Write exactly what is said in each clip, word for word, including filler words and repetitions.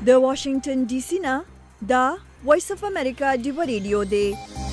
د واشنگټن ډي سي نه دا وایس اف امریکا ډیو ریډیو دی.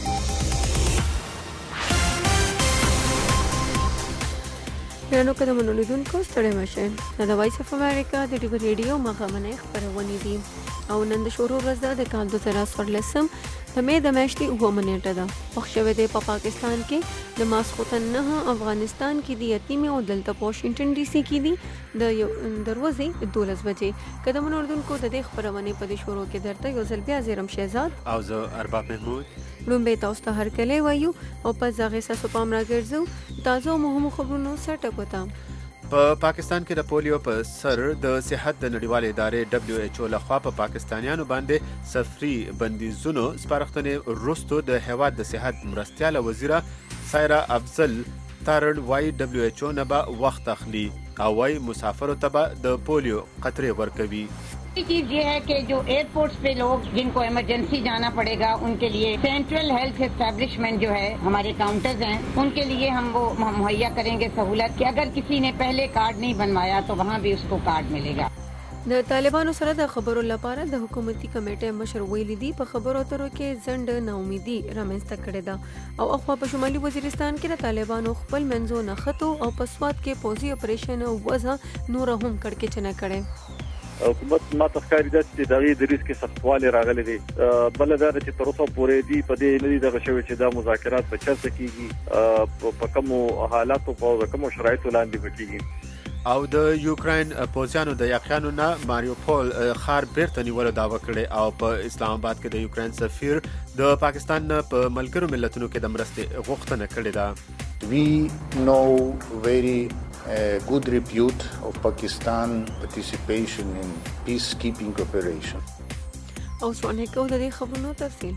نو کله مونږ لیدونکو ستړي مشه د وایس اف امریکا د ډیو ریډیو مخامنه خبرونه دي او نن د شروع ورځ ده د کال دوه زره څوارلسم د مې د میاشتې اووه منېټه ده. پخښوې دی په پاکستان کې د ماسخوتن نه افغانستان کې دی یتیمه او دلته په واشنگټن ډي سي کې دی د دروازې دولس بجې. کله مونږ لیدونکو د دې خبرونه په دې شروع کې درته یو ځل بیا زیرم شهزاد او زه ارباب محمود لومبه تاسو ته هر کله وایو او په ځاغه ساسو پام راګرځو تازه مهمو خبرونو سره ټکوتام. په پاکستان کې د پولیو په سر د صحت د نړیوال ادارې دبليو ایچ او لخوا په پاکستانیانو باندې سفري بندیزونو سپارښتنې وروسته د هیواد د صحت مرستیاله وزیره سایرا افضل تارړ وايي دبليو ایچ او نه به وخت اخلي او وايي مسافرو ته به د پولیو قطرې ورکوي. चीज ये है कि जो एयरपोर्ट्स पे लोग जिनको इमरजेंसी जाना पड़ेगा उनके लिए सेंट्रल हेल्थ एस्टेब्लिशमेंट जो है हमारे काउंटर्स हैं उनके लिए हम वो मुहैया करेंगे सहूलत कि अगर किसी ने पहले कार्ड नहीं बनवाया तो वहाँ भी उसको कार्ड मिलेगा. د طالبانو سره د خبرو لپاره د حکومتي کمیټې مشر ویلي دی په خبرو اترو کې ځنډ ناامیدي رامنځته کړې ده او اخوا په شمالي وزیرستان کې د طالبانو خپل منځو نښتو او په سواد کې پوځي اپریشن وځه نور هم کړکېچنه کړې. حکومت ما تخکاری ده چې دغه د ریسک سختواله راغلي دي بل دا چې تر اوسه پورې دی په دې نه دغه شوی چې دا مذاکرات په چرته کیږي په کومو حالاتو په کومو شرایطو لاندې وکړي. او د یوکرين پوځیانو د یاقیانو نه ماریوپول خار بیرته نیولو دعوه کړې او په اسلام آباد کې د یوکرين سفیر د پاکستان په ملګرو ملتونو کې د مرستې غوښتنه کړې ده. We know very a good repute of Pakistan participation in peacekeeping operation. او څونه کو د دې خبرونو تفصیل.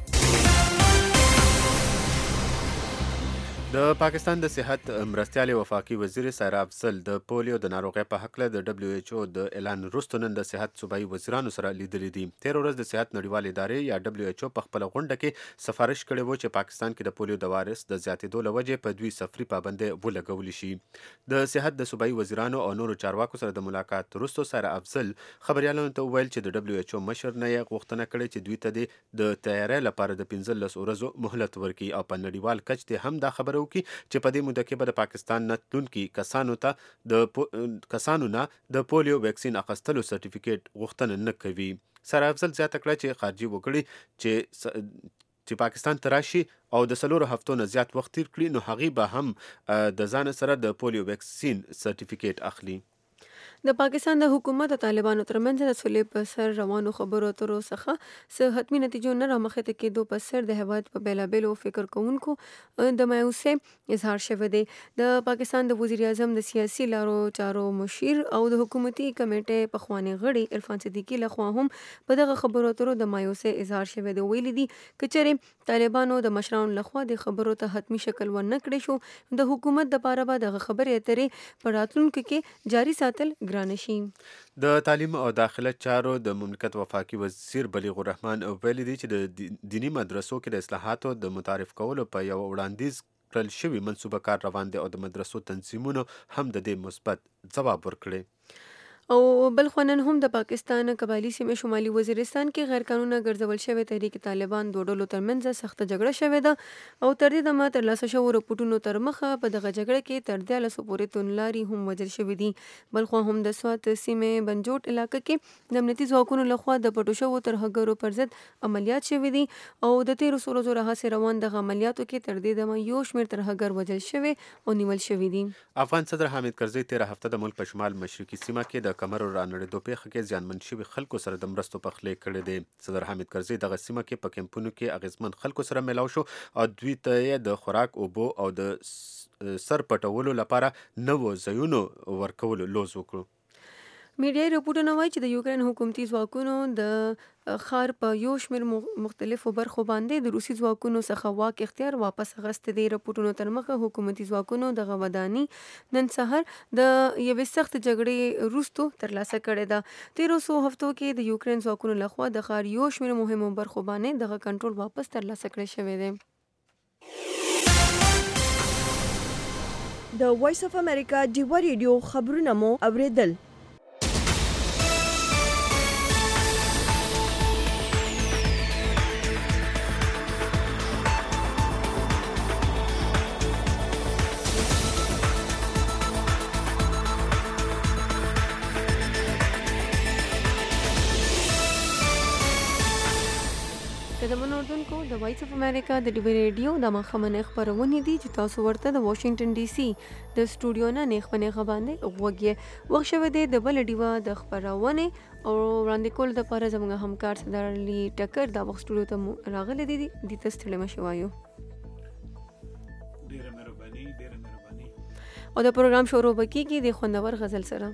د پاکستان د صحت مرستیالي وفاقي وزیر سایرا افضل د پولیو د ناروغۍ په حق له د دبليو ایچ او د اعلان وروسته نن د صحت صوبایي وزیرانو سره لیدلي دي. تیر ورځ د صحت نړیوال ادارې یا دبليو ایچ او په خپل غونډه کې سفارش کړی و چې پاکستان کې د پولیو د وایرس د زیاتېدو له وجې په دوی سفري پابندۍ ولګول شي. د صحت د صوبایي وزیرانو او نورو چارواکو سره د ملاقات وروسته سایرا افضل خبريالانو ته وویل چې د دبليو ایچ او مشر نه یې غوښتنه کړې چې دوی ته د تیاری لپاره د پنځلس ورځو مهلت ورکړي او په نړیوال کچ ته هم دا خبره وکړي چې په دې موده کې به د پاکستان نه تلونکي کسانو ته د کسانو نه د پولیو ویکسین اخیستلو سرټیفیکیټ غوښتنه نه کوي. سایرا افضل زیاته کړه چې خارجي وګړي چې چې پاکستان ته راشي او د څلورو هفتو نه زیات وخت تیر کړي نو هغوی به هم د ځان سره د پولیو ویکسین سرټیفیکیټ اخلي. د پاکستان د حکومت او طالبانو ترمنځ د سولې په سر روانو خبرو اترو څخه څه حتمي نتیجو نه رامخته کېدو په سر د هیواد په بیلابیلو فکر کوونکو د مایوسۍ اظهار شوی دی. د پاکستان د وزیر اعظم د سیاسي لارو چارو مشیر او د حکومتي کمیټې پخوانی غړي عرفان صدیقي لخوا هم په دغه خبرو اترو د مایوسۍ اظهار شوی دی. ویلي دي کچېرې طالبانو د مشرانو لخوا د خبرو ته حتمي شکل ورنه کړی شو د حکومت د پاره به دغه خبرې اترې په راتلونکو کې جاري ساتل د تعلیم او داخله چارو د مملکت وفاقي وزیر بلیغ الرحمن ویلي دي چې د دینی مدرسو کې د اصلاحاتو د متعارف کولو په یو وړاندیز کړل شوي منصوبه کار روان دی او د مدرسو تنظیمونو هم د دې مثبت ځواب ورکړي. او بل خوانن هم د پاکستان قبایلی سیمه شمالي وزیرستان کې غیر قانوني ګرځول شوی تحریک طالبان دوه ډلو ترمنځ سخت جګړه شوې ده او تر دې دمه تر لاسه شو رپورټونو تر مخه په دغه جګړه کې تر دیاله سو پورې تونلاري هم وجل شوې دي. بل خو هم د سوات سیمه بنجوټ علاقې کې د امنیتي ځواکونو لخوا د پټو شو تر هغرو پر ضد عملیات شوې دي او د تیر سولو زره هڅه روان د عملیاتو کې تر دې دمه یو شمېر تر هغر وجل شوی او نیول شوی دي. افغان صدر حامد کرزي تیر هفته د ملک په شمال مشرقي سیمه کې د کمر رانړېدو پیښه کې زیانمن شوي خلکو سره د مرستو پخلی کړی دی. صدر حامد کرزي دغه سیمه کې په کیمپونو کې اغیزمن خلکو سره ملاو شو او دوی ته یې د خوراک اوبو او د سر پټولو لپاره نوو ځایونو ورکولو لوز وکړو. میډیايي رپورټونه وایي چې د یوکرين حکومتي ځواکونو د ښار په یو شمېر مختلفو برخو باندې د روسي ځواکونو څخه واک اختیار واپس اخیستی دی. رپورټونو تر مخه حکومتي ځواکونو دغه وداني نن سهار د یوې سخت جګړې وروسته ترلاسه کړې ده. تیرو څو هفتو کې د یوکرين ځواکونو لخوا د ښار یو شمېر مهمو برخو باندې دغه کنټرول واپس ترلاسه کړی شوی دی. د وایس اف امریکا ډیو ریډیو خبرونه مو اوریدل. قدرمن اردوونکو د وایس اف امریکا د ډیوی ریډیو د مخمنه خبرونه دي چې تاسو ورته د واشنگټن ډي سي د سټوډیو نه نه خبرونه باندې وګورئ وخت شوه د بل ډیوا د خبرونه او وړاندې کول د لپاره زموږ همکار صدرلی ټکر د وخت سټوډیو ته راغلي دي د تستړي مشوایو ډیره مهرباني ډیره مهرباني او د پروګرام شروع وکړي د خوندور غزل سره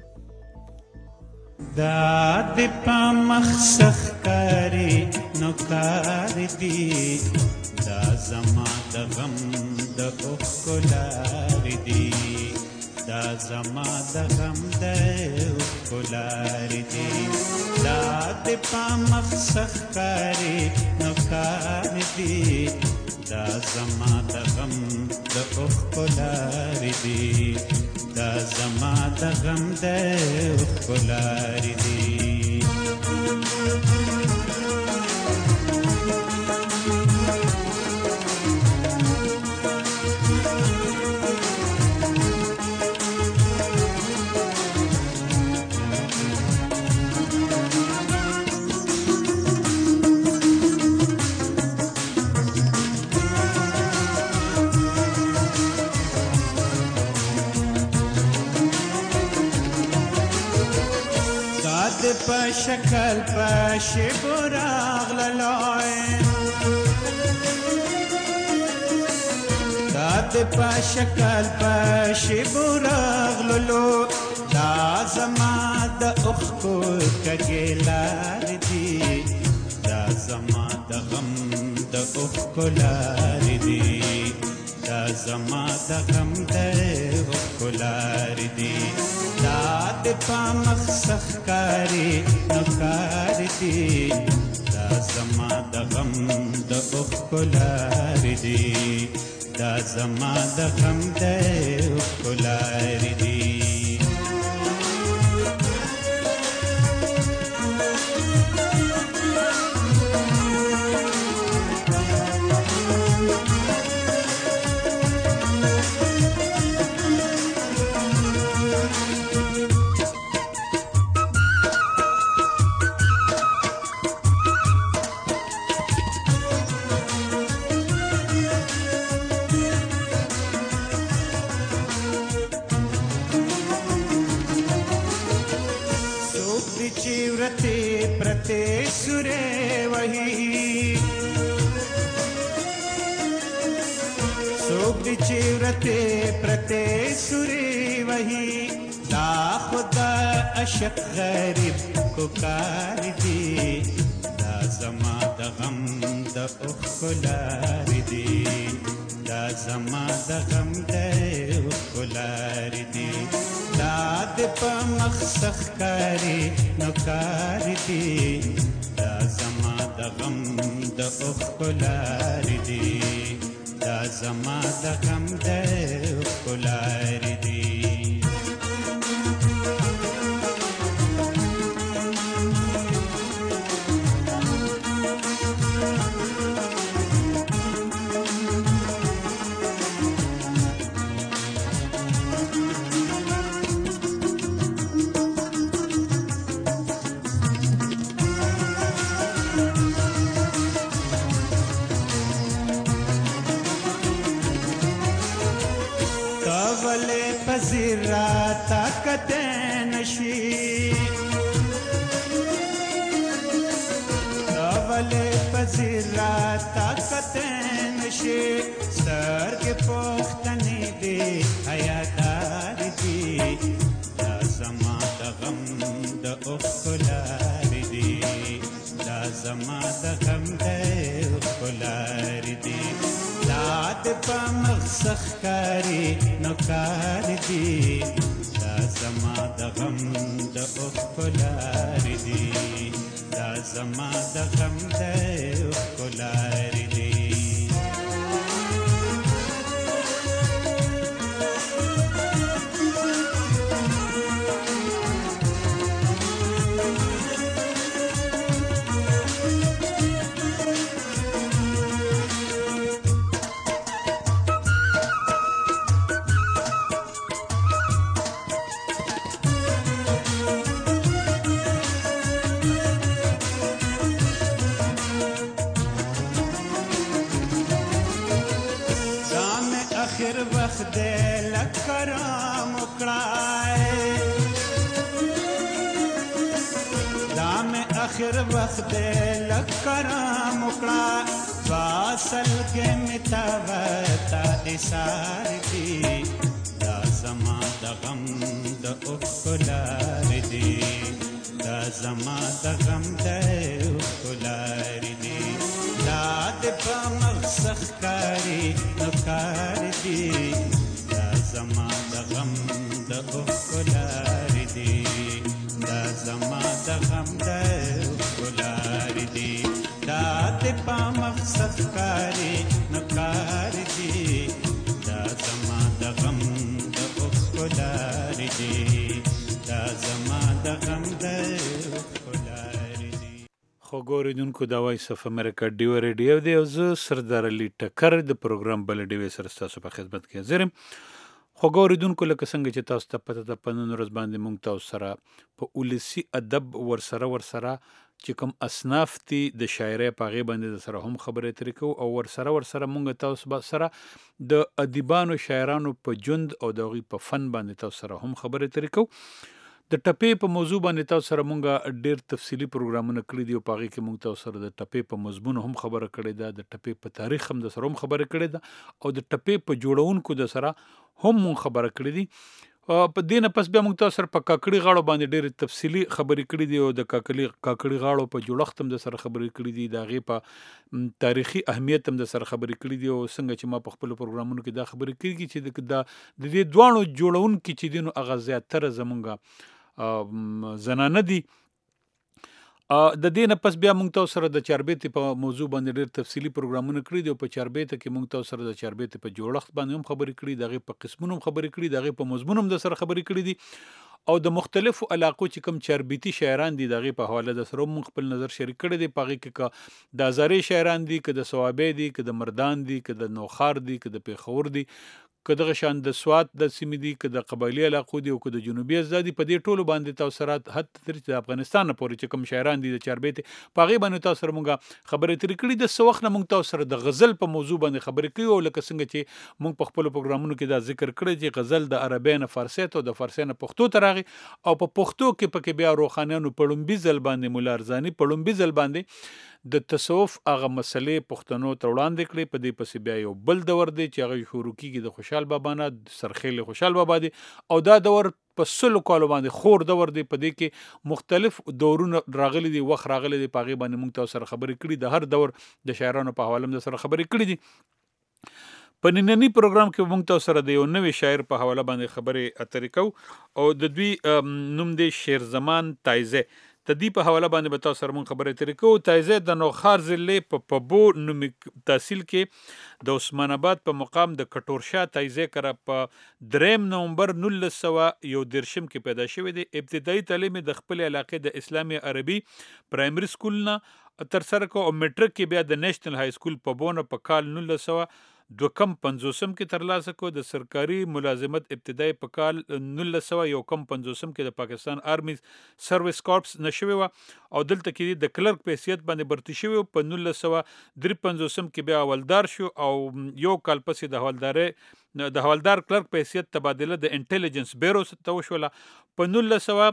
دا د پامخ سخکاری نو کار دی دا زما د غم د اوخلار دی دا زما د غم د اوخلار دی دا د پامخ سخکاری نو کار دی دا زما د غم د اوخلار دی دا زما د غم د اوخلار دی په شکل په شیبو راغللای داد په شکل په شیبو راغللو دا زما د اوخکو کګلار دی دا زما د غم د اوخکو لار دی دا زما د غم د اوخکو لار دی دا د پامخ سخکاری نو کار دی دا زما د غم د اوخلار دی دا زما د غم د اوخلار دی चिवरते प्रते सुरे वही दा खुदा अशक गरीब को कार दी दा जमा द गम द उखलार दी दा जमा द गम द उखलार दी दा द पमख सखकारी नकार दी दा जमा द गम द उखलार दी دا زما د غم د اوخلار دی آخر وخت لکرام وکړه واصل کې متا وتا اسار دی دا زما د غم د اوکلار دی دا زما د غم د اوکلار دی دا د په مخسخ کاری نکار دی دا زما د غم د اوکلار دی دا زما د غم د اوکلار دی دا د په مخسخ کاری نکار دی دا زما د غم د اوکلار دی دا زما د غم د اوکلار دی. خو ګورېدونکو دا وایس اف امریکا ډیو ریډیو دی او زه سردار علي ټکر د پروګرام بل ډیوې سره ستاسو په خدمت کې حاضر یم. خو ګورېدونکو لکه څنګه چې تاسو ته پته ده په نن ورځ باندې موږ تاسو سره په ولسي ادب ورسره ورسره چې کوم اصناف دي د شاعرۍ په هغې باندې د سره هم خبرې اترې کوو او ورسره ورسره موږ تاسو سره د ادیبانو شاعرانو په ژوند او د هغوی په فن باندې تاسو سره هم خبرې اترې کوو. د ټپې په موضوع باندې تاسو سره مونږ ډېر تفصیلي پروګرامونه کړي دي او په هغې کې مونږ تاسو سره د ټپې په مضمون هم خبره کړې ده، د ټپې په تاریخ هم د سره هم خبره کړې ده او د ټپې په جوړونکو د سره هم مونږ خبره کړې دي. په دې نه پس بیا مونږ تاسو سره په کاکړي غاړو باندې ډېرې تفصیلي خبرې کړي دي او د کاکړي کاکړي غاړو په جوړښت هم د سره خبرې کړي دي، د هغې په تاریخي اهمیت هم د سره خبرې کړي دي او څنګه چې ما په خپلو پروګرامونو کې دا خبرې کړي چې د د دې دواړو جوړونکي چې دي نو هغه زیاتره زمونږ زنانه دي. د دې نه پس بیا مونږ تاسو سره د چاربیتې په موضوع باندې ډېر تفصیلي پروګرامونه کړي دي او په چاربیته کې مونږ تاسو سره د چاربیتې په جوړښت باندې هم خبرې کړي، د هغې په قسمونو هم خبرې کړي، د هغې په مضمون هم د سره خبرې کړي دي او د مختلفو علاقو چې کوم چاربیتي شاعران دي د هغې په حواله د سره هم مونږ خپل نظر شریک کړی دی. په هغې کې که د هزارې شاعران دي، که د صوابۍ دي، که د مردان دي، که د نوخار دي، که د پېښور دي، که دغه شان د سوات د سیمې دي، که د قبایلي علاقو دي او که د جنوبي اجزا دي، په دې ټولو باندې تاسو سره حتی تر د افغانستان نه پورې چې کوم شاعران دي د چاربیتې په هغې باندې تاسو سره مونږ خبرې اترې کړي. د څه وخت نه مونږ تاسو سره د غزل په موضوع باندې خبرې کوي او لکه څنګه چې مونږ په خپلو پروګرامونو کې دا ذکر کړی چې غزل د عربۍ نه فارسۍ ته او د فارسۍ نه پښتو ته راغی او په پښتو کې پکې بیا روښانیانو په لومبي ځل باندې ملا ارزاني په لومبي ځل باندې د تصوف هغه مسلې پښتنو ته وړاندې کړې. په دې پسې بیا یو بل دور دی چې هغه شروع کېږي د خوشحال بابا نه، سرخیل خوشحال بابا دی او دا دور په سلو کالو باندې خور دور دی. په دې کې مختلف دورونه راغلي دي، وخت راغلی دی، په هغې باندې مونږ تاسو سره خبرې کړي، د هر دور د شاعرانو په حواله هم د سره خبرې کړي دي. په ننني پروګرام کې مونږ تاسو سره د یو نوي شاعر په حواله باندې خبرې اترې کوو او د دوی نوم دی شیر زمان تایزی. د دې په حواله باندې به تاسو سره مونږ خبرې اترې کوو. تایزی د نوخار ضلع په پبو نومي تحصیل کې د عثمان آباد په مقام د کټورشاه تایزی کره په دریم نومبر نولس سوه یو دېرشم کې پیدا شوی دی. ابتدایي تعلیم د خپلې علاقې د اسلامي عربي پرایمري سکول نه ترسره کړ او میټرک کې بیا د نیشنل های سکول پبو نه په کال نولس سوه دوه کم پنځوسم کې ترلاسه کړ. د سرکاري ملازمت ابتدای په کال نولس سوه یو کم پنځوسم کې د پاکستان آرمی سروس کارپس نه شوی وه او دلته کې د کلرک په حیثیت باندې برتی شوی. په نولس سوه درې پنځوسم کې بیا حوالدار شو او یو کال پسې د حوالدارۍ د حوالدار کلرک په حیثیت تبادله د انټیلیجنس بیرو ته وشوله. په نولس سوه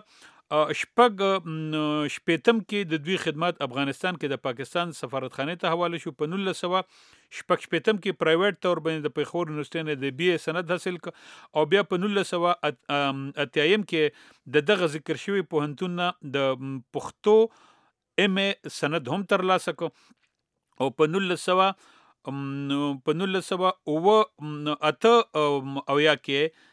شپږ شپېتم کې د دوی خدمات افغانستان کې د پاکستان سفارتخانې ته حواله شو. په نولس سوه شپږ شپېتم کې پرایویټ طور باندې د پېښور یونیورسټۍ نه د بي اے سند حاصل کړ او بیا په نولس سوه اتیایم کې د دغه ذکر شوي پوهنتون نه د پښتو ایم اے سند هم ترلاسه کړ او په نولس سوه په نولس سوه اوه اته اویا کې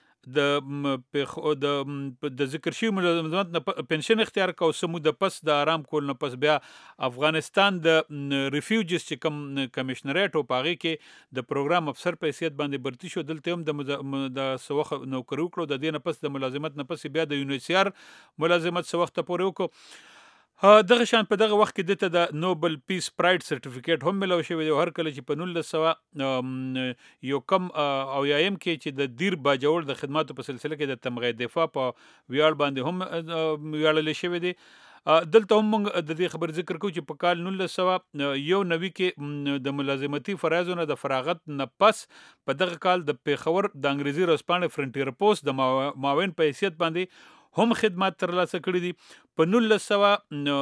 د د ذکر شوي ملازمت نه پنشن اختیار کړ او څه موده پس د آرام کول نه پس بیا افغانستان د ریفیوجز چې کوم کمیشنریټ و په هغې کې د پروګرام افسر په حیثیت باندې برتي شو. دلته هم د څه وخت نوکري وکړو. د دې نه پس د ملازمت نه پس بیا د یونیسیار ملازمت څه وخته پورې وکړو. دغه شان په دغه وخت کې دته د نوبل پیس پرایډ سرټیفیکیټ هم ملو شوی دی. هر کله چې په نولس سوه یو کم اویایم کې چې د دیر باجوړ د خدماتو په سلسله کې د تمغې دفاع په ویاړ باندې هم ویاړلی شوی دی. دلته هم موږ د دې خبر ذکر کوو چې په کال نولس سوه یو نوي کې د ملازمتي فرایضو نه د فراغت نه پس په دغه کال د پېښور د انګریزي ورځپاڼې فرنټیر پوسټ د معاون په حیثیت باندې هم خدمات ترلاسه کړي دي. په نولس سوه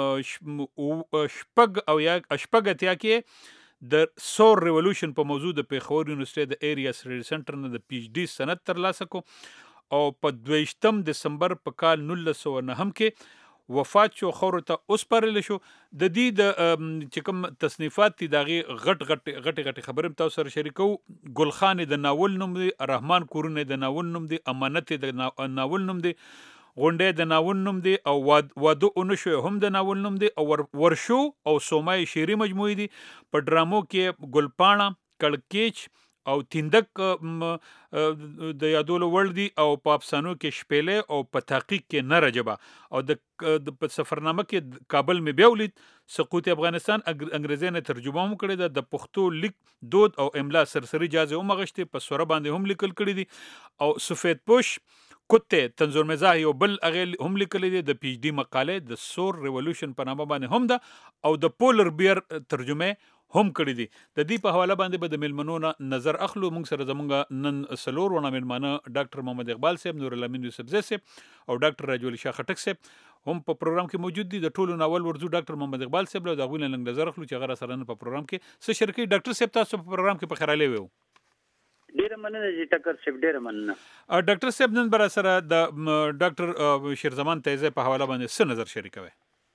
شپږ او یا شپږ اتیا کې د سور ریولوشن په موضوع د پیښور یونیورسيټي د ایریا سټډي سنټر نه د پی ایچ ډي سند ترلاسه کو او په دویشتم دسمبر په کال نولس سوه نهم کې وفات شو، خور ته اوسپارل شو. د دې د چې کوم تصنیفات دي دغه غټ غټ غټ غټ خبرم تاسو سره شریکو. ګل خان د ناول نوم دی، رحمان کورونه د ناول نوم دی، امانت د ناول نوم دی، غونډه د ناول نوم دی، او واده اونشو هم د ناول نوم دی، او ورشو او سومای شعري مجموعه دي. په ډرامو کې ګلپاڼه، کړکېچ او تیندک د یادولو وړ دي، او په افسانو کې شپېلې، او په تحقیق کې نه رجبه، او د په سفرنامه کې کابل می بیا ولید. سقوط افغانستان انګریزي نه ترجمه هم کړې ده. د پښتو لیک، دود او املا سرسري جازه هم غشته په سوره باندې هم لیکل کړي دي. او سفید پوش کته تنظور مزاح یو بل اغه هم لیکل دي. د پی ایچ ډي مقاله د سور ریولوشن په نامه باندې هم ده، او د پولر بیر ترجمه هم کړی دي. د دې په حواله باندې به د ملمنو نظر اخلو. موږ سره زمونږ نن سلور ونه ملمانه ډاکټر محمد اقبال صاحب، نور الامین یوسف زی صاحب او ډاکټر راجول شاه خټک صاحب هم په پروګرام کې موجود دي. د ټولو ناول ورزو ډاکټر محمد اقبال صاحب له دغه لنګ نظر اخلو چې غره سره په پروګرام کې څه شرکي. ډاکټر صاحب تاسو په پروګرام کې په خیراله وو. ډیره مننه چې ټکر صاحب، ډیره مننه. ډاکټر صاحب نن بر سره د ډاکټر شیرزمان تایزی په حواله باندې څه نظر شریکوي؟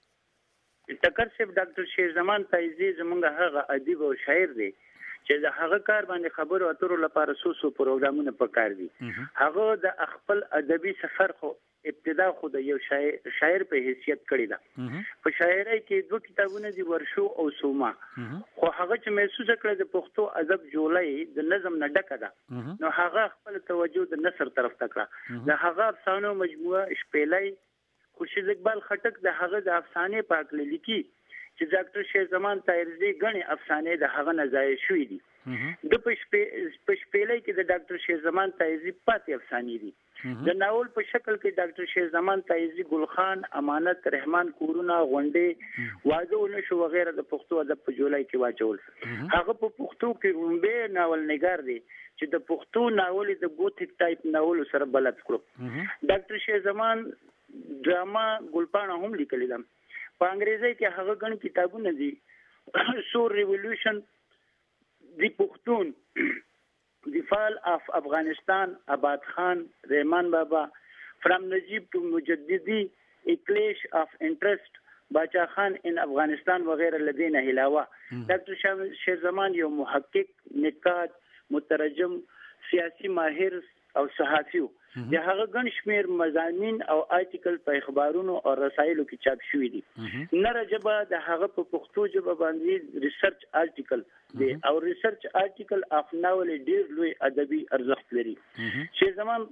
ټکر صاحب، ډاکټر شیرزمان تایزی زمونږ هغه ادیب او شاعر دی چې د هغه کار باندې خبرو اترو لپاره سو سو پروګرامونه پکار دي. هغه د خپل ادبي سفر خو ابتدا خو د یو شاعر شاعر په حیثیت کړی ده. په شاعرۍ کې دوه کتابونه دي، ورشو او سوما. خو هغه چې محسوس کړی د پښتو ادب جوړی د نظم نه ډکه ده، نو هغه خپل توجه د نثر طرف ته کړه. د هغه افسانو مجموعه شپېلۍ خورشید اقبال خټک د هغه د افسانې په اړه لیکي چې ډاکټر شیرزمان تایزی غني افسانې د هغه نه ځای شوې دي. د پښپېلې کې د ډاکټر شیرزمان تایزی پاتې افسانې دي. د ناول په شکل کې ډاکټر شیرزمان تایزی ګل خان، امانت، رحمان کورونه، غونډې، واده ونشو وغیرہ د پښتو ادب په جولای کې واچول. هغه په پښتو کې رومبه ناول نګار دی چې د پښتو ناول د ګوتیک ټایپ ناول سره بلد کړو. ډاکټر شیرزمان ډراما ګلپاڼه هم لیکلې ده. په انګریزي کې هغه ګڼ کتابونه دي. سور ریولوشن، دی پښتون، دی فال اف افغانستان، آباد خان، رحمان بابا، فرام نجیب ټو مجددی، اکلیش اف انټرست، باچا خان ان افغانستان وغیرہ لدینا علاوه ډاکټر شیرزمان یو محقق، نقاد، مترجم، سیاسی ماهر او صحافي و. د هغه ګڼ شمیر مضامین او آرټیکل په اخبارونو او رسایلو کې چاپ شوي دي. نه رجبه د هغه په پښتو ژبه باندې ریسرچ آرټیکل دی، او ریسرچ آرټیکل اف ناول ډیر لوی ادبي ارزښت لري. شیرزمان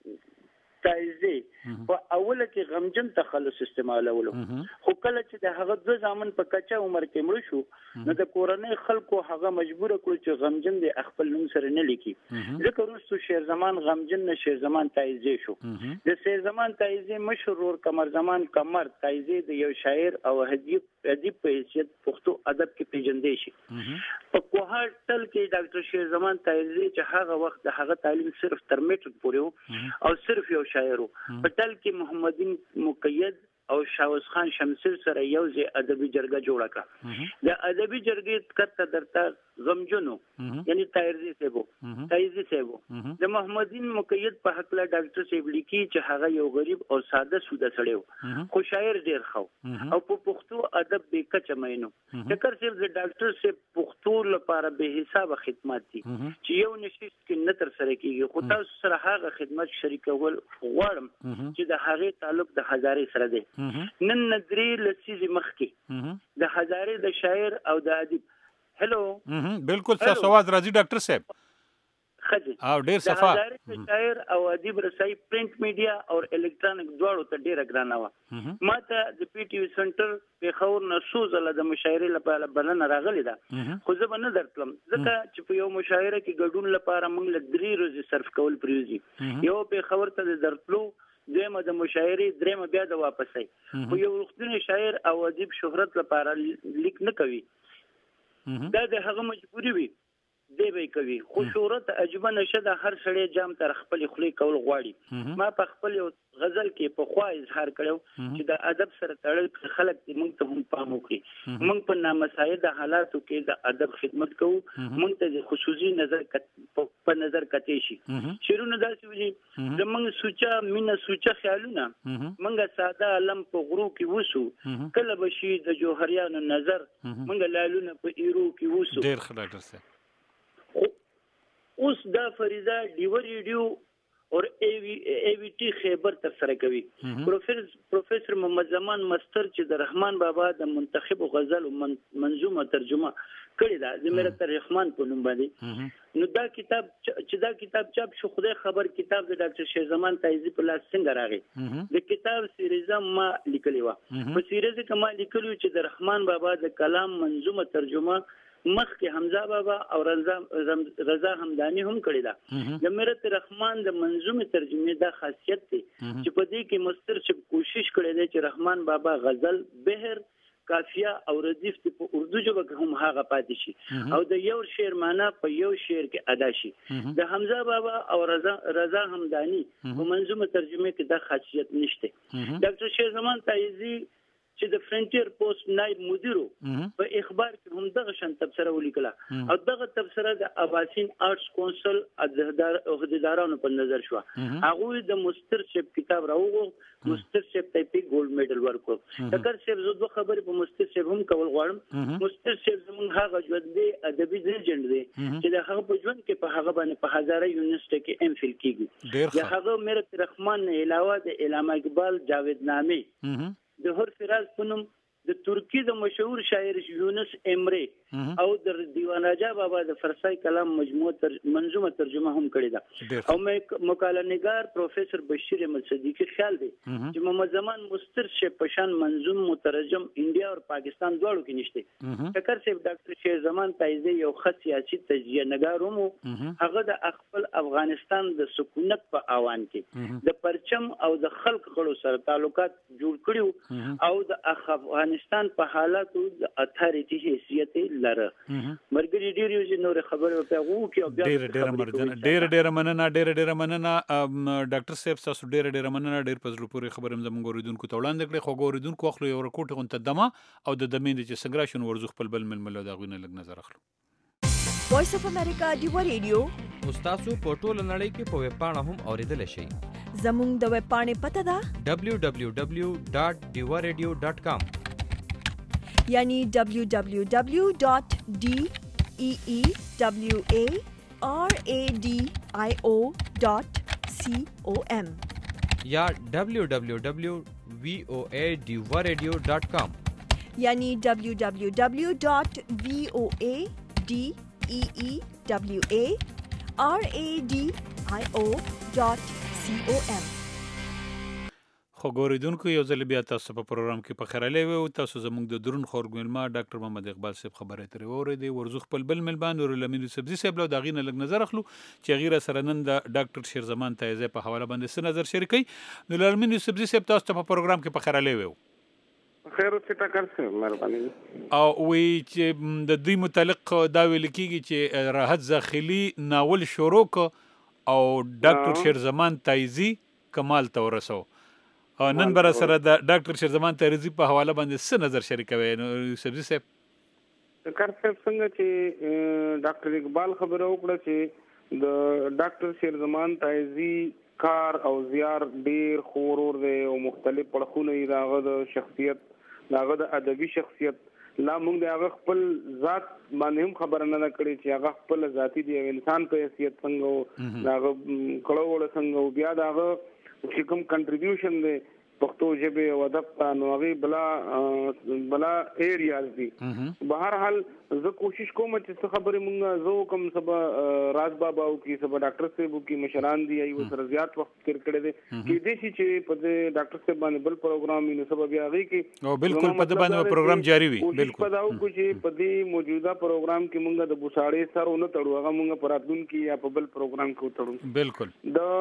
تایزی په اوله کې غمجن تخلص استعمالولو، خو کله چې د هغه دوه ځامن په کچا عمر کې مړ شو، نو د کورنۍ خلکو هغه مجبور کړ چې غمجن د خپل نوم سره نه لیکي. ځکه وروسته شیرزمان غمجن نه شیرزمان تایزی شو. د شیرزمان تایزی مشهور قمر زمان قمر تایزی د یو شاعر او ادیب ادیب په حیثیت پښتو ادب کې پیژندل شي. په کوهاټ تل کې ډاکټر شیرزمان تایزی چې هغه وخت د هغه تعلیم صرف تر میټرک پورې او صرف یو شاعر په تل کې محمدین مقید او شاوس خان شمسیر سره یو ځای ادبي جرګه جوړه کړه. د ادبي جرګې کته درته غمجنو یعنی تایزی صاحب تایزی صاحب د محمدین مقید په حق له ډاکټر صاحب لیکي چې هغه یو غریب او ساده سوده سړی و، خو شاعر ډیر خو او په پښتو ادب به کچ مینو. ټکر صاحب د ډاکټر صاحب پښتو لپاره به حساب خدمات دي چې یو نشي کې نه تر سره کیږي. خو تاسو سره هغه خدمت شریکول غواړم چې د هغه تعلق د هزارې سره دی. نن ندرې لسیزې مخکې د هزارې د شاعر او د ادیب هلو بالکل تاسو आवाज راځي ډاکټر صاحب خځه او ډیر صفه د هزارې شاعر او ادیب رسای پرنٹ میډیا او الکترونیک دواړو ته ډیره ګرانه و. ما ته د پی ټي وی سنټر په خور نسوزله د مشاعره لپاره بلنه راغلی ده، خو زه به نه درتلم ځکه چې په یو مشاعره کې ګډون لپاره موږ له درې ورځې صرف کول پریوزي. یو په خبر ته درتلو، دویمه د مشاعرې، درېمه بیا د واپسۍ. خو یو وختونه شاعر او ادیب شهرت لپاره لیک نه کوي، دا د هغه مجبوري وي دی به کوي خو شهرت عجبه نشه د هر سړی جام تر خپل خلی کول غواړي ما په خپل غزل کې په خوا اظهار کړو چې د ادب سره تړل خلک موږ ته هم پام وکړي موږ په نامساعد حالاتو کې د ادب خدمت کوو موږ ته خصوصي نظر په نظر کته شي شیرونه داسې وي د موږ سوچا مینه سوچا خیالونه موږ ساده علم په غرو کې وسو کله بشي د جوهریانو نظر موږ لالونه په ایرو کې وسو ډیر خلک درسه اوس دا فریضه ډیو ریډیو اور ای وی ای وی ټی خیبر تر سره کوي پروفیسور پروفیسور محمد زمان مستر چې د رحمان بابا د منتخب غزل او منظومه ترجمه کړی دا زمیرت الرحمن په نوم باندې نو دا کتاب چې دا کتاب چاپ شو خدای خبر کتاب د ډاکټر شیر زمان تایزی په لاس څنګه راغی د کتاب سیریزه ما لیکلی و په سیریزه کې ما لیکلو چې د رحمان بابا د کلام منظومه ترجمه مخکې حمزه بابا او رضا رضا همدانی هم کړی دا د میرت رحمان د منظومه ترجمه دا خاصیت دی چې په دې کې مستر چې کوشش کړی دی چې رحمان بابا غزل بهر قافیه او ردیف په اردو ژبه کې هم هغه پاتې شي او د یو شعر معنا په یو شعر کې ادا شي د حمزه بابا او رضا رضا همدانی په منظومه ترجمه کې دا خاصیت نشته ډاکټر شیر زمان تایزی چې د فرنټیر پوسټ نائب مدیرو په اخبار کې هم دغه شان تبصره ولیکله او دغه تبصره د اباسین آرټس کونسل عہدیدارانو په نظر شو هغه د مستر شپ کتاب راوغو مستر شپ ته پی ګولډ میډل ورکړ ټکر شپ زو دوه خبرې په مستر شپ هم کول غواړم مستر شپ زمون هغه ژوند دی ادبي لیجند دی چې د هغه په ژوند کې په هغه باندې په هزاره یونیورسيټي کې ام فل کیږي د هغه میرت رحمان نه علاوه د علامه اقبال جاوید نامی د هر فراز پنوم د ترکی د مشهور شاعر یونس امره او د دیوان راجا بابا د فرسای کلام مجموعه تر منظومه ترجمه هم کړی دا او مې مقاله نگار پروفیسور بشیر احمد صدیقی خیال دی چې محمد زمان مستر شه پشان منظوم مترجم انډیا او پاکستان دواړو کې نشته ټکر صاحب ډاکټر شیر زمان تایزی یو خاص سیاسي تجزیه نگار هم هغه د خپل افغانستان د سکونت په اوان کې د پرچم او د خلق غړو سره تعلقات جوړ کړیو او د افغانستان په حالاتو د اتھارټي حیثیت لره مرګري ډیر یو نور خبره په غو کې بیا ډیر ډیر مرجن ډیر ډیر مننه ډیر ډیر مننه ډاکټر صاحب تاسو ډیر ډیر مننه ډیر پزلو پوری خبرم زموږ اوریدونکو ته وړاندې کړې خو اوریدونکو خو یو رکوټ غون ته دمه او د دمین چې څنګه شون ورزخ خپل بل ململ دا غوینه لګ نظر اخلو وایس اف امریکا دیو ریډیو استاسو په ټوله نړۍ کې په ویب پاڼه هم اوریدل شئ زموږ د ویب پاڼې پته ده دبلیو دبلیو دبلیو ډاٹ ډیوا ریډیو ډاٹ کام یعنی دبلیو دبلیو دبلیو ډاٹ ڈی ای ای ڈبلیو اے آر اے ڈی آئی او ڈاٹ سی او ایم یا ڈبلیو ڈبلیو ڈبلیو وی او اے ڈیوا ریڈیو ڈاٹ کام یعنی ڈبلیو ڈبلیو ڈبلیو ڈاٹ وی او اے ڈی ای ای ڈبلیو اے آر اے ڈی آئی او ڈاٹ سی او ایم خو ګوریدونکو یو ځل بیا تاسو په پروګرام کې په خیراله وو تاسو زموږ د درون خورګلما ډاکټر محمد اقبال صاحب خبره ترې وریدي ورزخ خپل بل ملبان ور لمین سبزی صاحب له داغینه لګ نظر اخلو چې غیره سره نن د ډاکټر شیر زمان تایزه په حواله باندې س نظر شریکي نو لمین سبزی صاحب تاسو په پروګرام کې په خیراله وو خیر څه ټکر سره مهرباني او وی چې د دوی متعلق دا ویل کیږي چې راحت زاخلی ناول شروع ک او ډاکټر شیر زمان تایزی کمال ته ورسو نن بر سره د ډاکټر شیر زمان تایزی په حواله باندې څه نظر شریکوي نو سبزی صاحب کار صاحب څنګه چې ډاکټر اقبال خبره وکړه چې د ډاکټر شیر زمان تایزی کار او زیار ډیر خورور دی او مختلف پړخونه یې داغه د شخصیت داغه د ادبي شخصیت لا موږ د هغه خپل ذات باندې هم خبره نه کړې چې هغه خپل ذاتی دی انسان په حیثیت څنګه داغه کړه وړ څنګه بیا داغه چې کوم کنټریبیوشن دی پښتو ژبه او ادب ته نو هغه بلا بلا ایریاز دي بهر حال زه کوشش کوم چې څه خبرې مونږ زه کوم سبا راز بابا او کی سبا ډاکټر صاحب کی مشران دي ایو سره زیات وخت تیر کړی دي کې دې شي چې په ډاکټر صاحب باندې بل پروګرام یې سبا بیا غي کې او بالکل په دې باندې پروګرام جاری وي بالکل په داو کو چې په دې موجوده پروګرام کې مونږ د بوساړې سره نه تړو هغه مونږ پراتون کې یا په بل پروګرام کې وتړو بالکل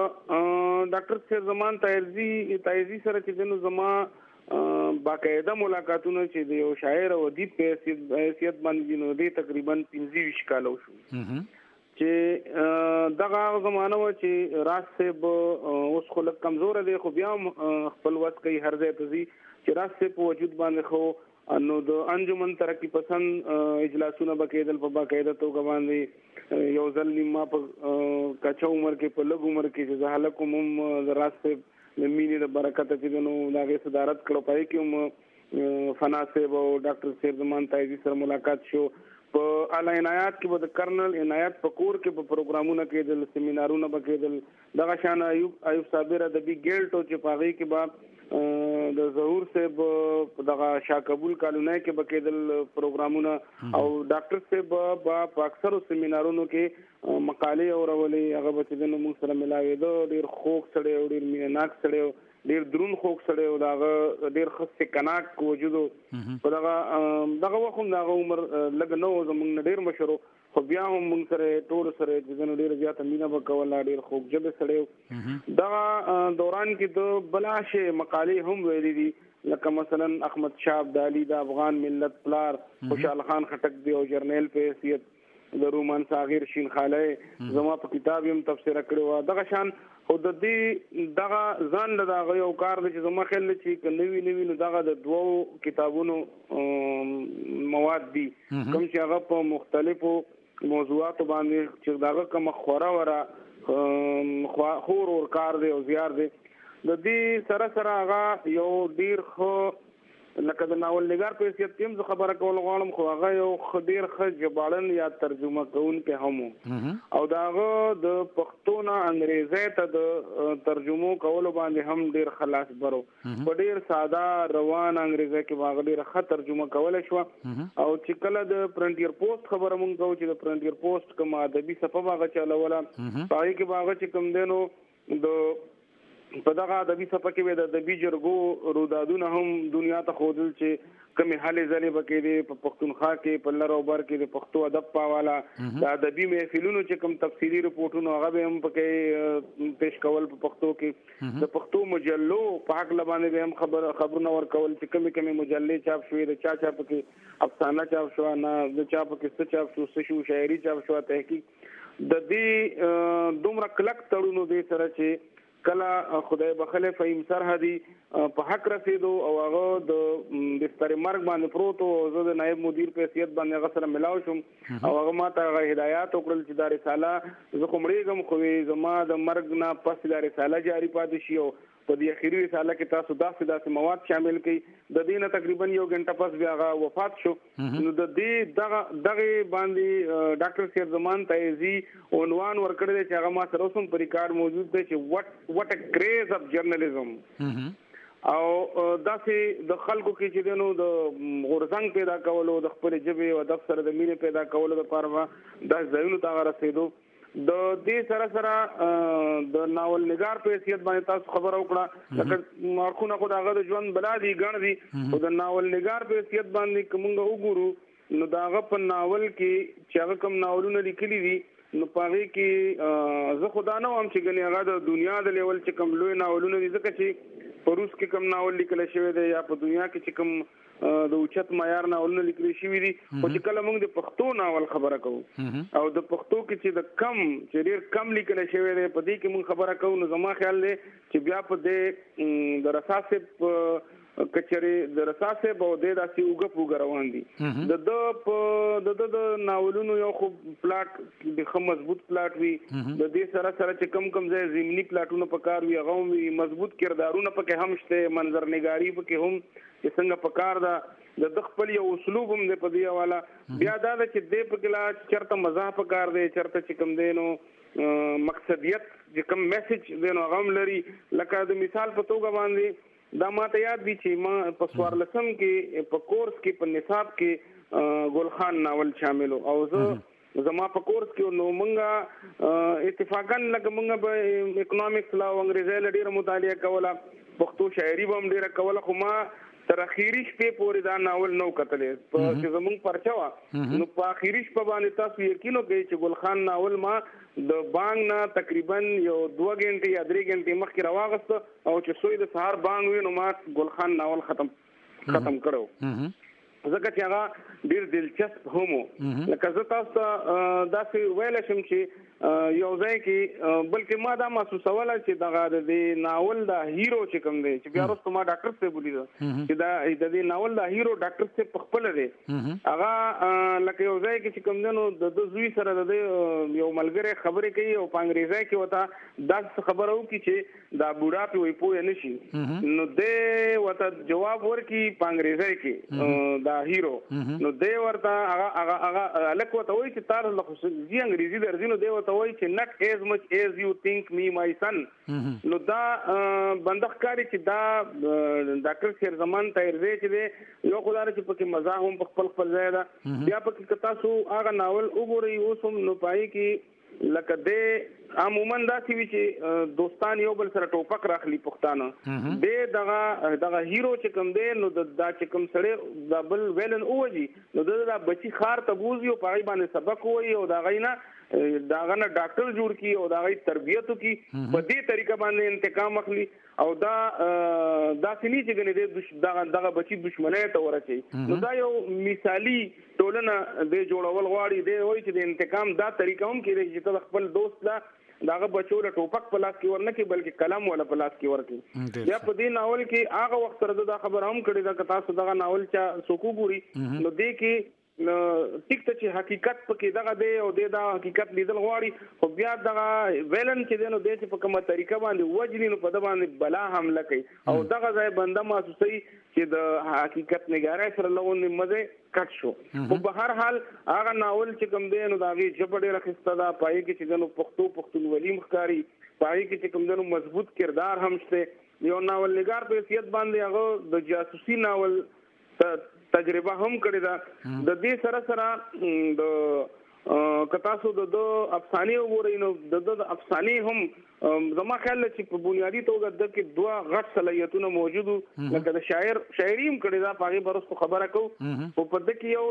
د ډاکټر صاحب زمان تایزی تایزی سره چې دنو زما باقاعده ملاقاتونه چې د یو شاعر او ادیب په حیثیت باندې نو دي تقریبا پنځه ویشت کال وشو چې دغه زمانه و چې راز صاحب اوس خو لږ کمزوره دی خو بیا خپل وس کوي هر ځای ته ځي چې راز صاحب په وجود باندې خو نو د انجمن ترقی پسند اجلاسونه به کېدل په باقاعده توګه باندې یو ځل نیمه په کچه عمر کې په لږ عمر کې چې زه هلک هم د راز صاحب د مینې د برکته چې نو د هغې صدارت کړو پای کې هم فنا صاحب او ډاکټر شیر زمان تایزي سره ملاقات شو په اعلی عنایات کې به د کرنل عنایت په کور کې په پروګرامونه کېدل سیمینارونه به کېدل دغه شان ایوب ایوب صابر ادبي ګیلټ چې په هغې کې به د ظهور صاحب دغه شاه قبول کالونای کې به کېدل پروګرامونه او ډاکټر صاحب په اکثرو سیمینارونو کې مقالې اورولې هغه به چې د موږ سره ملاوېده ډېر خوږ سړی او ډېر مینهناک سړی او ډېر دروند خوږ سړی او د هغه ډېر ښه سکناک وجود په دغه دغه وخت هم د هغه عمر لږ نه و زموږ نه ډېر مشر و خو بیا هم موږ سره ټولو سره چې زه نو ډېره زیاته مینه به کوله ډېر خوږ ژبې سړی و دغه دوران کې د بلا شی مقالې هم ویلي دي لکه مثلا احمد شاه ابدالي د افغان ملت پلار خوشحال خان خټک دی او جرنیل په حیثیت د رومان صاغر شین خاله زما په کتاب هم تفسیر کړو دغه شان خو د دې دغه ځان له دغه یو کار دی چې زما خیال چې نوی نوی نو دغه د دوو کتابونو مواد دي کوم چې هغه په مختلفو موضوعاتو باندې چې دغه کوم خورا ورا خور اور کار دی او زیار دی د دې سره سره هغه یو ډیر خو لکه د ناول نگار په حیثیت کې هم خبره کول غواړم خو هغه یو ډیر ښه ژباړن یا ترجمه کوونکی هم او دا هغه د پښتو نه انګریزي ته د ترجمو کولو باندې هم ډیر خلاص برو په ډیر ساده روان انګریزي کې هغه ډیر ښه ترجمه کول شو او چې کله د فرنټیر پوسټ خبره مونږ کوو چې د فرنټیر پوسټ کوم ادبي صفحه هغه چلوله پای کې هغه چې کوم دینو د په دغه ادبي صفحه کې د ادبي جرګو رودادونه هم دنیا ته ښودل چې کومې هلې ځلې به کېدې په پښتونخوا کې په لر او بر کې د پښتو ادب په حواله د ادبي محفلونو چې کوم تفصیلي رپورټونه هغه به هم پکې پیش کول په پښتو کې د پښتو مجلو په حق باندې به هم خبر خبرونه ورکول چې کومې کومې مجلې چاپ شوې د چا چا پکې افسانه چاپ شو نه د چا پکې څه چاپ شو څه شو شاعري چاپ شو تحقیق د دې دومره کلک تړونو دې سره چې کله خدای بخله فهیم سرحدي په حق رسیدو او هغه د بستر مرګ باندې پروت او زه د نائب مدیر په حیثیت باندې هغه سره ملاو شوم او هغه ماته هغه هدایت وکړل چې د رساله زه کومړېږم خو زما د مرګ نه پس د رساله جاری پاتې شي او په دې اخیری رساله کې تاسو داسې داسې مواد شامل کړئ د دې نه تقریبا یو غنټه پس بیا هغه وفات شو نو د دې دغه دغه باندې ډاکټر شیر زمان تایزي عنوان ورکړی چې هغه ما سره اوسم په ریکارډ موجود دی چې what what a craze of journalism او داسې د خلکو کې چې دنو د غورځنګ پیدا کولو د خپل ژبې او د سره د مینې پیدا کولو لپاره د ځایونو ته رسیدو د دې سره سره د ناول نگار په حیثیت باندې تاسو خبر وکړه لکه مارخونه خو داغه د ژوند بلا دي ګڼ دي او د ناول نگار په حیثیت باندې کومه وګورو نو داغه په ناول کې چې هغه کوم ناولونه لیکلي دي نو پاره کې زه خدا نه وام چې ګنې هغه د دنیا د لیول چې کوم لوی ناولونه دي ځکه چې په روس کې کوم ناول لیکل شوی دی یا په دنیا کې چې کوم د اوچت معیار ناولونه لیکل شوی دي او چې کله موږ د پښتو ناول خبره کوو او د پښتو کې چې د کم چې ډیر کم لیکل شوی دی په دې کې موږ خبره کوو نو زما خیال دی چې بیا په دې د رساسه کچري د رساسه به د داسې اوګه پوګ روان دي د د په د د ناولونو یو خو پلاټ د خو مضبوط پلاټ وي د دې سره سره چې کم کم ځای زمینی پلاټونه پکار وي هغه وي مضبوط کردارونه پکې هم شته منظر نگاری پکې هم چې څنګه پکار دا د خپل یو اسلوب هم د پدی حواله بیا دا چې د پکلا چرته مزاح پکار دی چرته چې کم دینو مقصدیت چې کم میسج دینو غم لري لکه د مثال په توګه باندې دا ماته یاد دي چې ما په سوارلسم کې په کورس کې په نصاب کې ګل خان ناول شامل او زه زما په کورس کې نو مونږه اتفاقا لکه مونږ به اکونومکس لا او انګریزي لډیره مطالعه کوله پښتو شاعري به هم ډیره کوله خو ما تر اخیری شپې پورې دا ناول نو کتلې په چې زمونږ پرچا نو په اخیری شپه باندې تاسو یقینو کوي چې ګل خان ناول ما د بانګ نه تقریبا یو دوه غنټې یا درې غنټې مخکې راوغست او چې سوی د سهار بانګ وي نو ما ګل خان ناول ختم ختم کړو ځکه چې هغه ډیر دلچسپ هم لکه زه تاسو ته داسې ویل شم چې یو ځای کې بلکې ما دا محسوسوله چې دغه د ناول د هیرو چې کوم دی چې بیا وروسته ما ډاکټر صاحب ولیده چې دا د دې ناول د هیرو ډاکټر صاحب په خپله دی هغه لکه یو ځای کې چې کوم دی نو د زوی سره د یو ملګری خبرې کوي او په انګریزي کې ورته داسې خبره وکړي چې دا بوډا پې وایي پوه نه شي نو دی ورته جواب ورکړي په انګریزي کې دا هیرو نو دی ورته هغه هغه هلک ورته وایي چې تا له خصوصي انګریزي درځي نو دی ورته وایي چې not as much as you think me my son نو دا بندخ کاری چې دا ډاکټر شیر زمان تایرزی چې دی یو خدای چې پکې مزه هم په خپل خپل ځای ده بیا پکې تاسو هغه ناول وګورئ اوس هم نو پای کې لکه د عموما دا سی وی چې دوستان یو بل سره ټوپک راخلی پښتانه د دغه دغه هیرو چې کوم دی نو د دا چې کوم سړی دا بل ویلن اوجی نو دا بچی خار ته بوزي او پای باندې سبق وایي او دا غینا داغه نه ډاکټر جوړ کی او دا غي تربیته کی په دې طریقه باندې انتقام اخلي او دا دا سني چې ګنې دغه دغه بچی دشمنه ته ورچي نو دا یو مثالی ټولنه د جوړول غواړي دی وایي چې د انتقام دا طریقه هم کې چې ته خپل دوست لا داغه بچو له ټوپک په لاس کې ورنه کې بلکې قلم ولا په لاس کې ورکې یا په دې ناول کې هغه وخت سره دا خبر هم کړی دا کتا سو دغه ناول چا سوکو ګوري نو دې کې ټیک ته چې حقیقت پکې دغه دی او د دا حقیقت لیدل غواړي خو بیا دغه ویلن چې دی نو د چې په کومه طریقه باندې وجلی نو په د باندې بلا حمله کوي او دغه ځای بنده محسوسوي چې د حقیقت نګارۍ سره لغونې مزه کټ شو خو په هر حال هغه ناول چې کوم دی نو د هغې ژبه ډېره ښایسته ده پای کې چې نو پښتو پښتونولي ښکاري پای کې چې کوم دی نو مضبوط کردار هم شته یو ناول نګار په حیثیت باندې هغه د جاسوسي ناول تجربه هم کړی ده د دې سره سره د کتاسو د افسانې وګورئ نو د افسانې هم زما خیال چې په بنیادی توګه د کې دوه غټ صلاحیتونه موجود لکه د شاعر شاعري هم کړی ده په هغې برسته خبره کوو خو په ده کې یو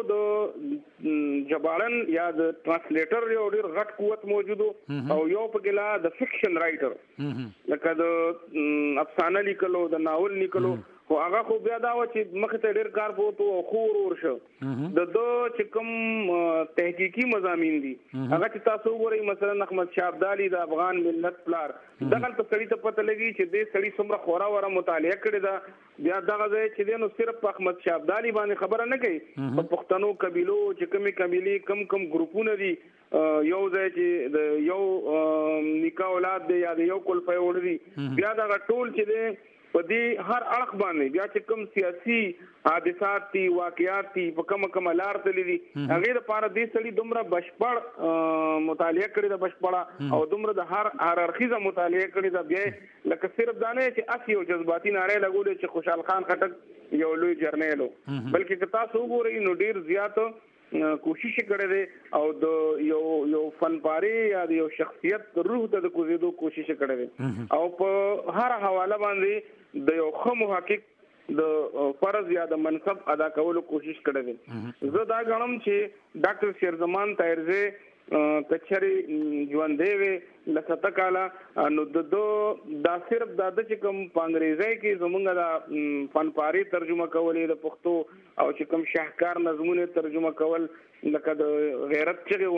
د ژباړن یا د ټرانسلیټر یو ډېر غټ قوت موجود او یو پکې لا د فکشن رایټر لکه د افسانه لیکلو د ناول لیکلو خو هغه خو بیا دا و چې مخې ته ډېر کار پوت او خو ورور شو د ده چې کوم تحقیقي مضامین دي هغه چې تاسو وګورئ مثلا احمد شاه ابدالي د افغان ملت پلار دغلته سړي ته پته لګي چې دې سړي څومره خورا وره مطالعه کړې ده بیا دغه ځای چې دی نو صرف په احمد شاه ابدالي باندې خبره نه کوي په پښتنو قبیلو چې کومې قبیلې کم کم ګروپونه دي یو ځای چې د یو نیکه اولاد دی یا د یو کلفی وړ دي بیا دغه ټول چې دی په دې هر اړخ باندې بیا چې کوم سیاسي حادثات دي واقعات دي په کومه کومه لار تللي دي هغې دپاره دې سړي دومره بشپړ مطالعه کړې ده بشپړه او دومره د هر هر اړخیزه مطالعه کړې ده بیا لکه صرف دا نه چې هسې یو جذباتي نارې لګولې چې خوشحال خان خټک یو لوی جرنیل و بلکې که تاسو وګورئ نو ډېر زیات کوشش کړی دی او د یو یو فنپارې یا د یو شخصیت روح ته د کوزېدو کوشش کړی دی او په هر حواله باندې د یو ښه محقق د فرض یا د منصب ادا کولو کوشش کړی دی زه دا ګڼم چې ډاکټر شیرزمان تایرزی کچري ژوندی وي له سته کاله نو د ده دا صرف دا ده چې کوم په انګریزۍ کې زمونږ د فنپارې ترجمه کولې د پښتو او چې کوم شاهکار نظمونه ترجمه کول لکه د غیرت چغې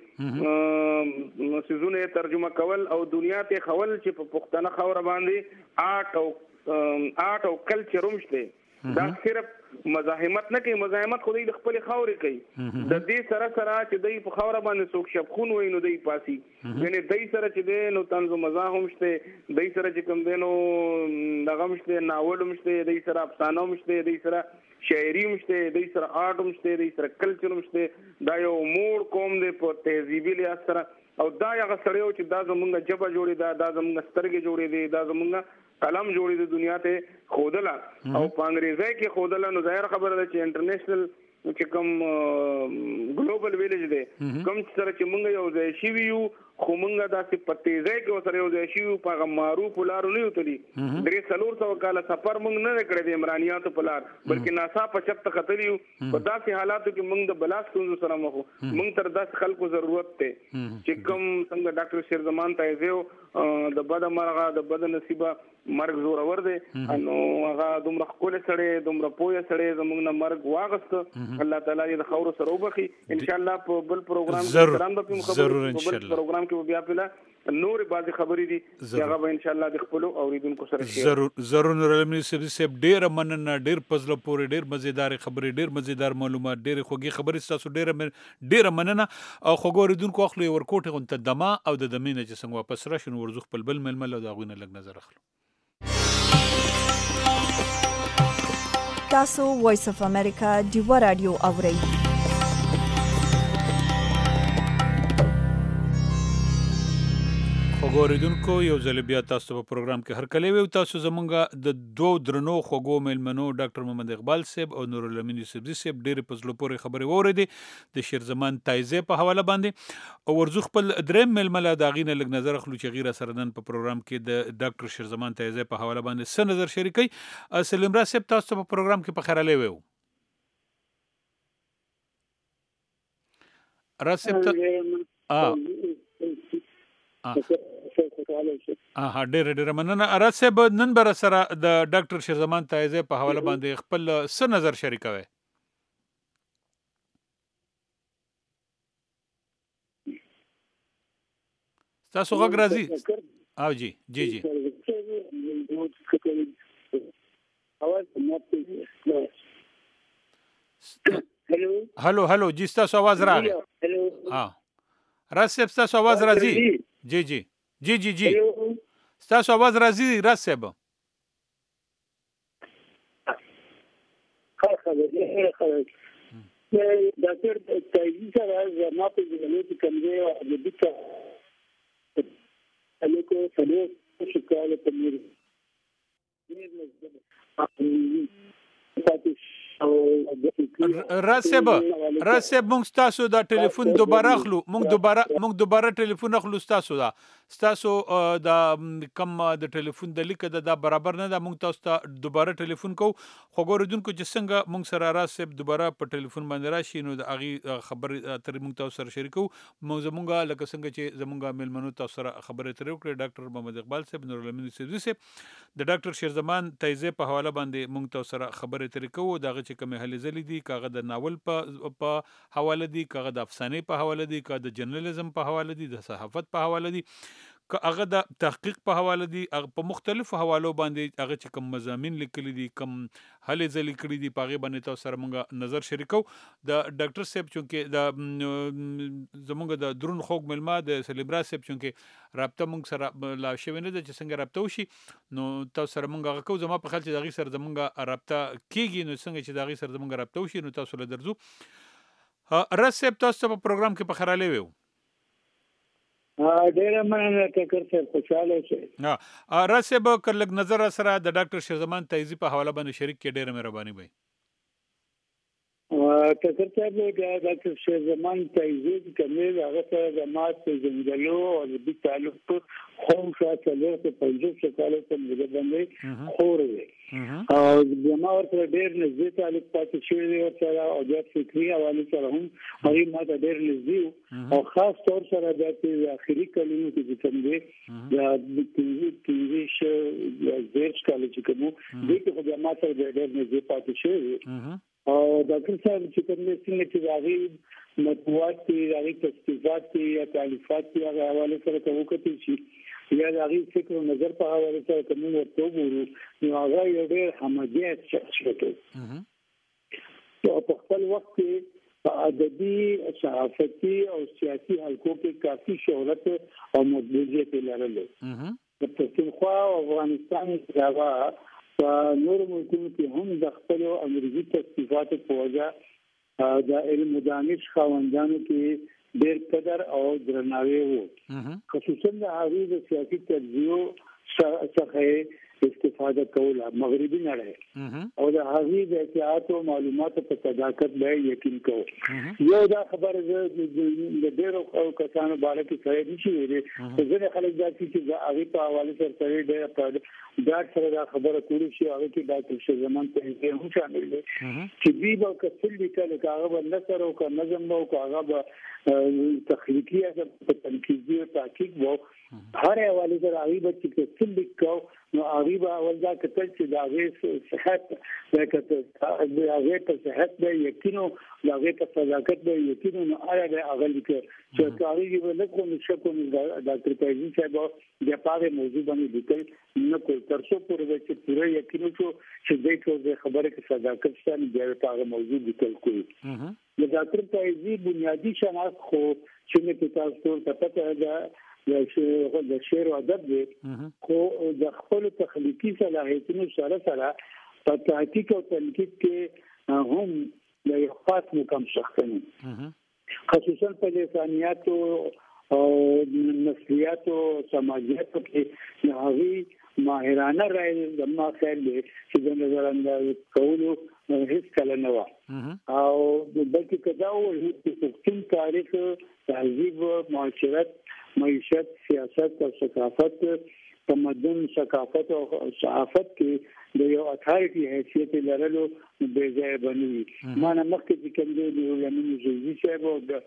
غوندې څیزونه ترجمه کول او دنیا ته خول چې په پښتنه خاوره باندې آرټ او آرټ او کلچر هم شته دا صرف مزاحمت نه کوي مزاحمت خو دوی د خپلې خاورې کوي د دې سره سره چې دوی په خاوره باندې څوک شپخون وایي نو دوی پاسي یعنې دوی سره چې دی نو طنز و مزاح هم شته دوی سره چې کوم دی نو دغه هم شته ناول هم شته دوی سره افسانه هم شته دوی سره شاعري هم شته دوی سره آرټ هم شته دوی سره کلچر هم شته دا یو موړ قوم دی په تهذیبي لحاظ سره او دا هغه سړی و چې دا زمونږ ژبه جوړې ده دا زمونږ سترګې جوړې دي دا زمونږ قلم جوړې د دنیا ته ښودله او په انګریزۍ کې ښودله نو ظاهر خبره ده چې انټرنیشنل چې کوم ګلوبل ویلیج دی کوم سره چې موږ یو ځای شوي یو خو مونږه داسې په تیزۍ کې ورسره یو ځای شي په هغه معروفو لارو نه یو تلي درې څلور سوه کاله سفر مونږ نه دی کړی د عمرانیاتو په لار بلکې ناڅاپه چپ ته ختلي یو په داسې حالاتو کې مونږ د بلا ستونزو سره مخ وو مونږ تر داسې خلکو ضرورت دی چې کوم څنګه ډاکټر شیرزمان تایزي د بده مرغه د بده نصیبه مرګ زورور دی نو هغه دومره ښکلی سړی دومره پوهه سړی زموږ نه مرګ واغسته الله تعالی دې د خاورو سره وبخي انشاءالله په بل پروګرام کې ضرور انشاءالله پروګرام کې بیا بلا نور بعضی خبرې دي چې هغه به انشاءالله د خپل اوریدونکو سره شي ضرور ضرور نور علمي سب ډیر مننه ډیر پزله پورې ډیر مزیدار خبرې ډیر مزیدار معلومات ډیر خوږی خبرې تاسو ډیر ډیر مننه او خوږ اوریدونکو اخلي ورکوټه غونته دما او د دمینه چې څنګه واپس راشي نو ورزخ په بل ململ او دا غوینه لګ نظر اخلو تاسو وایس اف امریکا دیوا رادیو اورئ وګوریدونکو یو ځل بیا تاسو په پروګرام کې هر کله وي تاسو زمونږ د دوه درنو خوګو ملمنو ډاکټر محمد اقبال صاحب او نور الامین یوسفزي صاحب ډېر په زړه پورې خبرې واورېدې د شیرزمان تایزي په حواله باندې او ورزو خپل دریم ململه د غینه لګ نظر اخلو چې غیره سردن په پروګرام کې د ډاکټر شیرزمان تایزي په حواله باندې څه نظر شریکي سلیم را صاحب تاسو په پروګرام کې په خیراله ویو را صاحب ا اه ډېر ډېر مننه اراد صاحب نن بر سره د ډاکټر شیرزمان تایزي په حواله باندې خپل څه نظر شریکوي تاسو غږ راځي او جی جی جی هلو هلو جی تاسو आवाज راغی ها راز صاحب تاسو आवाज راځي جی جی جی جی جی تاسو आवाज راځي راز صاحب ښه خبرې ښه خبرې ډاکټر تایزي سره زما په ژوند کې کوم دی او د دې څه الکو سره شکایت کوي راسب راسب مونږ تاسو دا ټلیفون دوباره اخلو مونږ دوباره مونږ دوباره ټلیفون اخلو تاسو دا تاسو دا کم د ټلیفون د لیک د برابر نه دا مونږ تاسو ته دوباره ټلیفون کو خو ګوردونکو چې څنګه مونږ سره راسب دوباره په ټلیفون باندې راشي نو د اغي خبر تر مونږ تاسو سره شریکو مونږ زمونږه لکه څنګه چې زمونږه ملمنو تاسو سره خبرې ترې وکړې ډاکټر محمد اقبال صاحب نور الامین یوسفزي صاحب د ډاکټر شیرزمان تایزي په حواله باندې مونږ تاسو سره خبرې ترې کوو دغه چې کومه هلې ځلې دي کاغه د ناول په په حواله دي کاغه د افسانې په حواله دي کاغه د جرنالیزم په حواله دي د صحافت په حواله دي هغه د تحقیق په حواله دي په مختلفو حوالو باندې هغه چې کوم مضامین لیکلي دي کوم هلې ځلې کړي دي په هغې باندې تاسو سره مونږ نظر شریکو د ډاکټر صاحب چونکې د زمونږ د درون خوږ ملما د سلیبرا صاحب چونکې رابطه مونږ سره لا شوې نه ده چې څنګه رابطه وشي نو تاسو سره مونږ هغه کوو زما په خیال چې د هغې سره زمونږ رابطه کېږي نو څنګه چې د هغې سره زمونږ رابطه وشي نو تاسو له درځو رس صاحب تاسو په پروګرام کې په خرالی ویو ډېر مننه ټکر صاحب خوشاله شئ ها راسه به کلک نظر سره د ډاکټر شیرزمان تایزي په حواله باندې شریک کې ډېر مهرباني وي ټکر صاحب د ډاکټر شیرزمان تایزي کومه هغه سره د مات زنګلو او د تعلق خو شاته له پنځه کاله ته موږ باندې خورې او د ما ورته ډېر نږدې تعلق پاتې شوی او سره او د فکری حواله سره هم هغه ما ته ډېر نږدې او خاص طور سره د اخري کلمو کې کوم دی د تیزي شو د زیرش کال چې کوم دی چې د ما سره ډېر نږدې پاتې شوی او ډاکټر صاحب چې کوم څنګه چې راغی مطبوعات کې راغی تحقیقات کې یا تالیفات کې هغه حواله سره کوو کتي شي یا راغی فکر او نظر په حواله سره کوم ورته وګورو نو هغه یو ډېر حمادیت شخصیت او په خپل وخت کې په ادبي صحافتي او سیاسي حلقو کې کافي شهرت او مقبولیت لرله په پښتونخوا او افغانستان کې په نور ملکونو کې هم د خپل امریکي تصنیفاتو په وجه د علم دانش خاوندانو کې ډېر قدر او درناوی وو خصوصا د هغوی د سیاسي تجزیو څخه استفاده کول مغربي نړۍ او د هغې د اطلاعات او معلوماتو په صداقت به یقین کوو. یو دا خبره د ډېرو کسانو باره کې سره نشي ویلي، ځینې خلک دا چې د هغې په حواله سره سره ډېره په ډاډ سره دا خبره کولی شي. هغه کې ډاکټر شیر زمان تایزي هم شامل دی چې دوی به که څه لیکل، که هغه به نثر او که نظم به او که هغه به تخلیقي اثر په تنقیدي او تحقیق به هر حواله سره هغې به چې څه لیکو نو هغې به اول دا کتل چې د هغې صحت د هغې په صحت به یقین او د هغې په صداقت به یقین نو آیا به هغه لیکه چې که هغې به لږ خو نو شک نو ډاکټر تایزي صاحب بیا په هغې موضوع باندې لیکل نه کول تر څو پورې به چې پوره یقین وشو چې دی ټول د خبرې کې صداقت شته نو بیا په هغه موضوع لیکل کوي. د ډاکټر تایزي بنیادي شناخت خو چې مې په تاسو ته پته ده د شعر او ادب دی، خو د خپل تخلیقي صلاحیتونو سره سره په تحقیق او تنقید کې هم د یو خاص مقام شخص دی، خصوصا په لسانیاتو او نسلیاتو سماجیاتو کې د هغې ماهرانه رائے زما خیال دی چې د نظر انداز کولو هیڅ کله نه وه او بلکې که دا ووایي چې پښتون تاریخ، تهذیب، معاشرت، معیشت، سیاست او ثقافت، تمدن، ثقافت او صحافت کې د یو اتھارټي حیثیت لرلو بې ځایه بنوي. ما نه مخکې چې کوم دی د علامه جوزي صاحب او د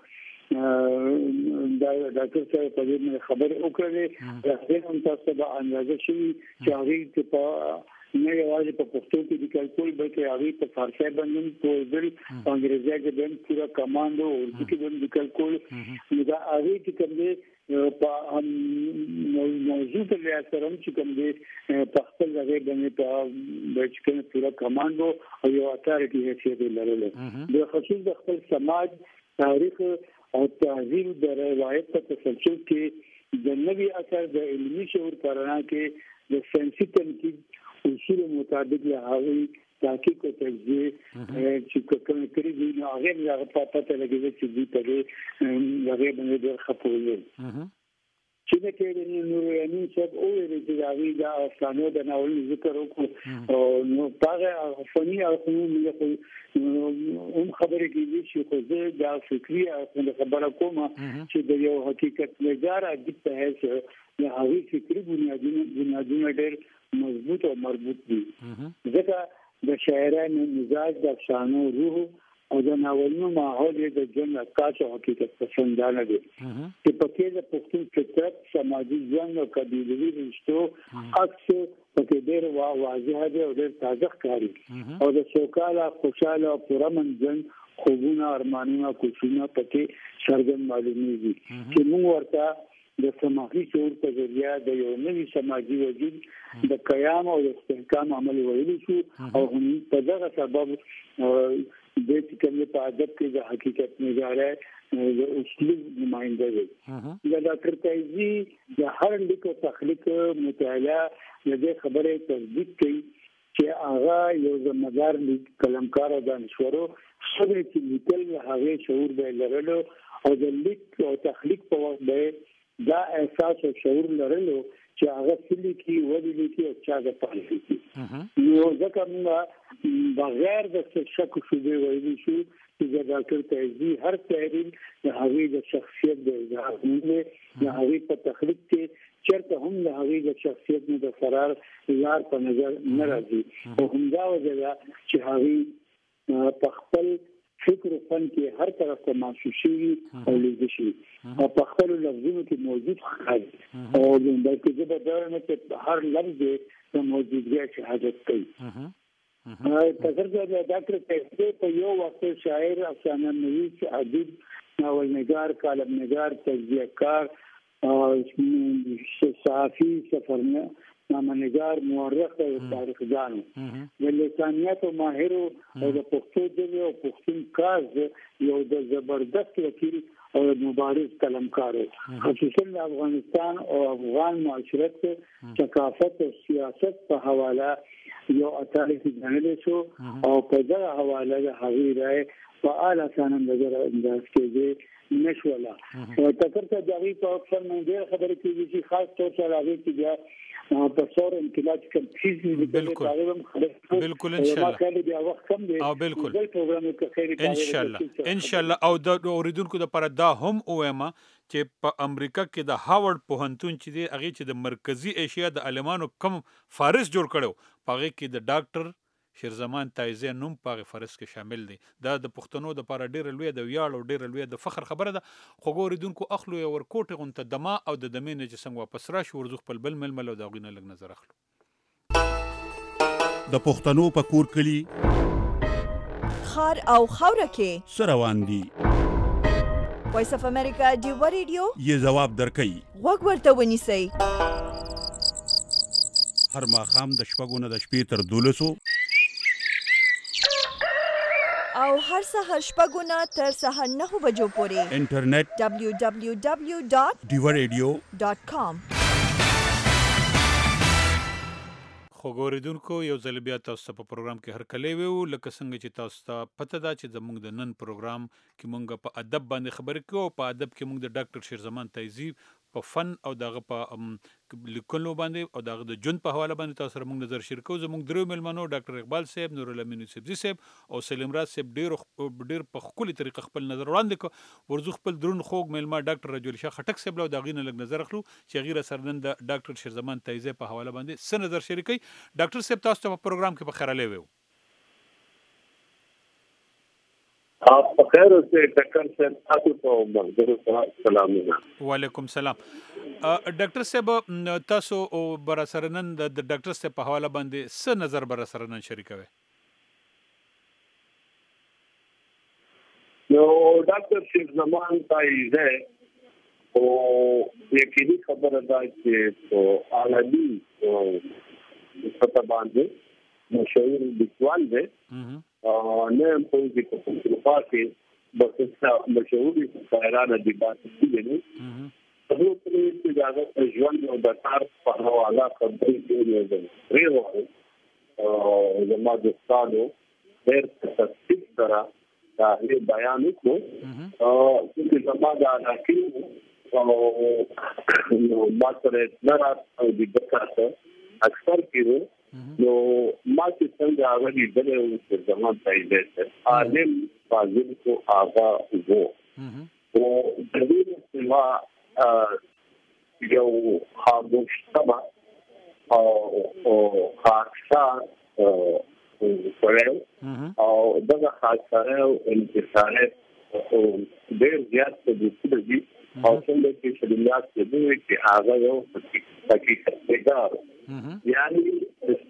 ډاکټر صاحب په دې خبرې وکړلې، هغې هم تاسو ته به اندازه شوي چې هغې په نه یوازې په پښتو کې لیکل کول بلکې هغې په فارسي باندې هم پوهېدل، په انګریزي کې به هم پوره کماند او اردو کې به هم لیکل کول. نو دا هغې چې کوم دی په موضوع په لحاظ سره هم چې کوم دی په خپل هغې باندې په چې کوم پوره کماند او یو اتھارټي حیثیت یې لرلو. د خصوص د خپل سماج، تاریخ او تهذیب د روایت په تسلسل کې د نوي اثر د علمي شعور په رڼا کې د ساینسي تنقید اصول مطابق له هغې تحقیق او تجزیه چې کوم کړي دي نو هغه هغه په پته لګیږي چې دوی په دې هغه باندې ډېر خپوي چې دا کې د نور یعنی چې او د هغه د افغانو د ناول ذکر وکړو او نو هغه فني او قانوني هم خبرې کېږي چې خو زه د فکری او خبره کوم چې د یو حقیقت نگار اجب په هیڅ د هغه فکری بنیادونه بنیادونه ډېر مضبوط او مربوط دي. ځکه د شاعرانو مزاج، د افسانو روح او د ناولونو ماحول د ژوند عکاس او حقیقت پسندانه دي چې پکې د پښتون فطرت، سماجي ژوند او قبیلوي رشتو عکس پکې ډېر واضح دی او ډېر تازه ښکاري او د سوکاله، خوشاله او پرامن ژوند خوبونه، ارمانونه، کوششونه پکې څرګند معلومیږي چې موږ ورته د سماجي شعور په ذریعہ د یو نوي سماجي وجود د قیام او استحکام عمل ویلی شو او هم په دغه سبب د دې کوم په ادب کې د حقیقت نگاره د اسلوب نمائنده دی. د ډاکټر تایزي د هر لیک او تخلیق مطالعه د دې خبرې تصدیق کوي چې هغه یو ځمدار قلمکار او دانشورو خبرې چې لیکل هغه شعور به لرلو او د لیک او تخلیق په وخت به دا احساس او شعور لرلو چې هغه سلی کی ودی لیکي او چا د پالي کی نو ځکه موږ بغیر د شک شوبې وایي شو چې د ډاکټر تایزي هر تحریر د هغې د شخصیت د اظهار نه د هغې په تخلیق کې چېرته هم د هغې د شخصیت نه د فرار لار په نظر نه راځي او همدا وجه ده چې هغې په خپل فکر و فن کې هر طرف ته محسوسي او لیدل شي او په خپل لفظونو کې موجود ښکاري او بلکې زه به دا نه چې هر لفظ د موجودګۍ شهادت کوي. تذکر د ډاکټر تایزي په یو وخت شاعر، افسانه نویس، ادیب، ناولنګار، کالمنګار، تجزیه‌کار، صحافي، سفرنامه نامنګار، مورخ او تاریخدان د لسانیات او ماهر او د پښتو ژبې او پښتون کار یو د زبردست وکیل او مبارز قلمکار خصوصا د افغانستان او افغان معاشرت، ثقافت او سیاست په حواله یو اتالیس ځانل شو او په دغه حواله د هغې رائے په اعلی سانه نظر انداز کېږي نشوله او تکرته د هغې په اکثر من ډېر خبرې کېږي چې خاص طور سره هغې کې بیا په څور انقلاب کې فیز بالکل بالکل ان شاء الله کله بیا وخت کم دی او بالکل پروګرام کې خیر ان شاء الله ان شاء الله او د اوریدونکو لپاره دا هم اوما چې په امریکا کې د هاورد پوهنتون چې دی هغه چې د مرکزی ایشیا د عالمانو کم فارس جوړ کړو پغه کې د ډاکټر شیرزمان تایزی نوم پغه فارس کې شامل دی دا د پښتنو د لپاره ډیر لوی د ویاړ او ډیر لوی د فخر خبره ده خو ګوریدونکو اخلو یو ورکوټه غونته دما او د دمینه چې څنګه واپس راشي ورزخ په بل ململ او دا غینه لګ نظر اخلو د پښتنو په کور کلی خار او خوره کې سروان دي وایس اف امریکا ډیو ریډیو یې جواب درکې وګ ورته ونیسئ هر ماښام د شپږو نه د شپې تر دولسو او هر سهار شپږو نه تر سهار نهو بجو پورې انټرنیټ دبلیو دبلیو دبلیو ډاټ ډیو ریډیو ډاټ کام خو ګوریدونکو یو ځل بیا تاسو په پروګرام کې هر کله ویو لکه څنګه چې تاسو ته پته ده چې زموږ د نن پروګرام کې مونږ په ادب باندې خبرې کوو په ادب کې مونږ د ډاکټر شیرزمان تایزی په فن او دغه په لیکلو باندې او دغه د جون په حواله باندې تاسو سره مونږ نظر شریکو زموږ درو ملمنو ډاکټر اقبال صاحب نور الامین یوسفزی صاحب او سلیم راز صاحب ډیر ډیر په خولي طریقه خپل نظر وړاندې کو ورزو خپل درون خوګ ملما ډاکټر رجل شاه خټک صاحب له دغه نه لګ نظر اخلو چې غیره سرنن د ډاکټر شیرزمان تایزی په حواله باندې څه نظر شریکي ډاکټر صاحب تاسو په پروګرام کې په خیراله ویو آپ بخیر سے ڈاکٹر صاحب تاسو ته منظور سلام وعلیکم سلام ډاکټر صاحب تاسو بر سرنن د ډاکټر صاحب په حواله باندې څه نظر بر سرنن شریکوي نو ډاکټر شیرزمان تایزی او یقیني خبره ده چې په عالمي سطح باندې مشهور لیکوال دی نه هم په دې په اروپا کې بس مشهور شاعران دي باندې دي نو په دې کې دا ژوند او د کار په حواله خبرې کوي ریو او زما د استادو ډېر تفصیل سره دا بیان وکړو چې زما د علاقې او نو ماته نه راځي د بکاته اکثر کې نو ما چې څنګه هغه لیدل او چې زمان تایزی ته عالم فاضل کو آغا وو او د دې سوا یو خاموش تبع او خاصار او دغه خاصار او انتصارات او ډېر زیات د دې او څنګه چې شریعت دې چې هغه یو حقیقت دی یعنی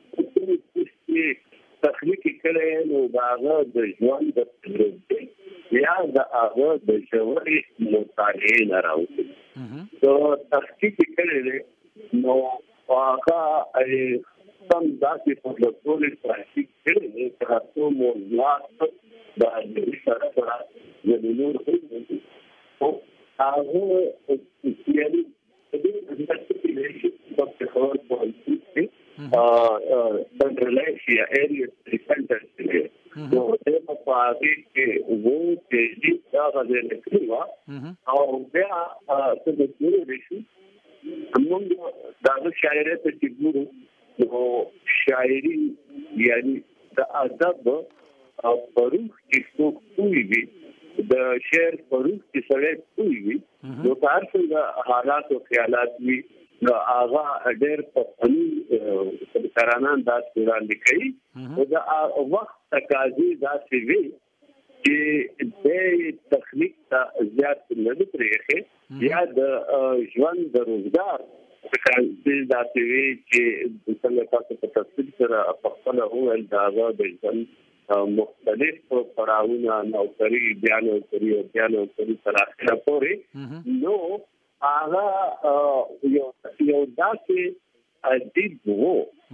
تخلیق کړي نو داغه د ژوند د تجربه یا د هغه د ژورې مطالعې نه راوځي نو تحقیق کړي نو هغه سم داسې په ټولې تحقیق کړي چې تاسو موضوعات د دې سره سره د نور او هغه یعنی د دې د خبرو په اړه centralized area center کې نو دا په هغه کې وو چې دا غوښنه کړو او بیا څه د ټول شي موږ دا شاعري ته چې ګورو نو شاعري یعنی د ادب او پروح چې څو وي د شعر پروح چې سره کوي وي نو تر څنګه حالات او خیالات وي نو هغه ډېر په فني ترانان دا وړاندې کوي او دا وخت تقاضي دا سی وی چې د تخلیق ته زیات نه پرېخي یا د ژوند د روزګار تقاضي دا سی وی چې څنګه تاسو په تفصیل سره په خپل هوول دا د ژوند مختلف پړاوونه نوکری بیان او کری او بیان او کری تر اخره پورې نو هغه یو یو داسې ادیب وو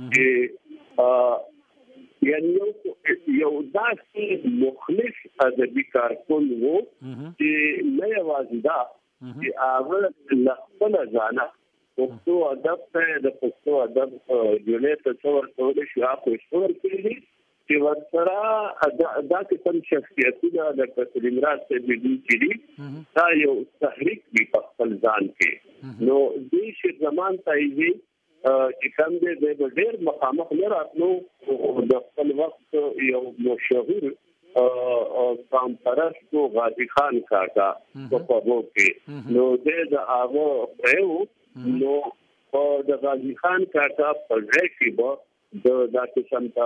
چې یعنی یو داسې مخلص ادبي کارکون وو چې نه یوازې دا چې هغه خپل ځانه پښتو ادب ته د پښتو ادب جوړې ته څور کول شي هغه څور کړی چې ورسره دا کوم شخصیتونه د سلیم راز څخه بدی کړي دا یو تحریک دی په خپل ځان کې نو دې شي زمان تایزی چې کوم دی د ډېر مخامخ نه راتلو د خپل وخت یو مشهور قام پرست غازی خان کاکا په پابو کې نو د هغه پرو نو د غازی خان کاکا په ځای کې به د داسې سمتا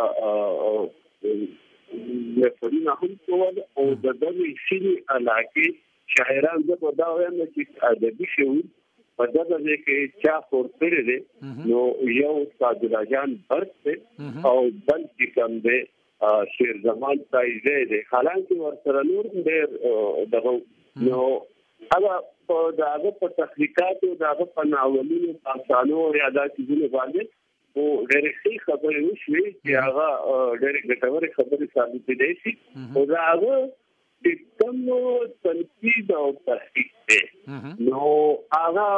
لفرین هم کول او د دغه شینی علاقه شاعران د په دا وایم چې ادبي شعور په دغه ځای کې چا خور کړی دی نو یو صادراجان برت او بل چې کوم دی شیر زمان تایزه دی حالانکه ورسره نور ډېر دغه نو هغه په دغه په تحقیقات او دغه په ناولونو افسانو یا د چیزونو باندې او ډېرې ښې خبرې وشوې چې هغه ډېرې ګټورې خبرې ثابتې دي شي او دا هغه چې کوم تنقید او تحقیق دی نو هغه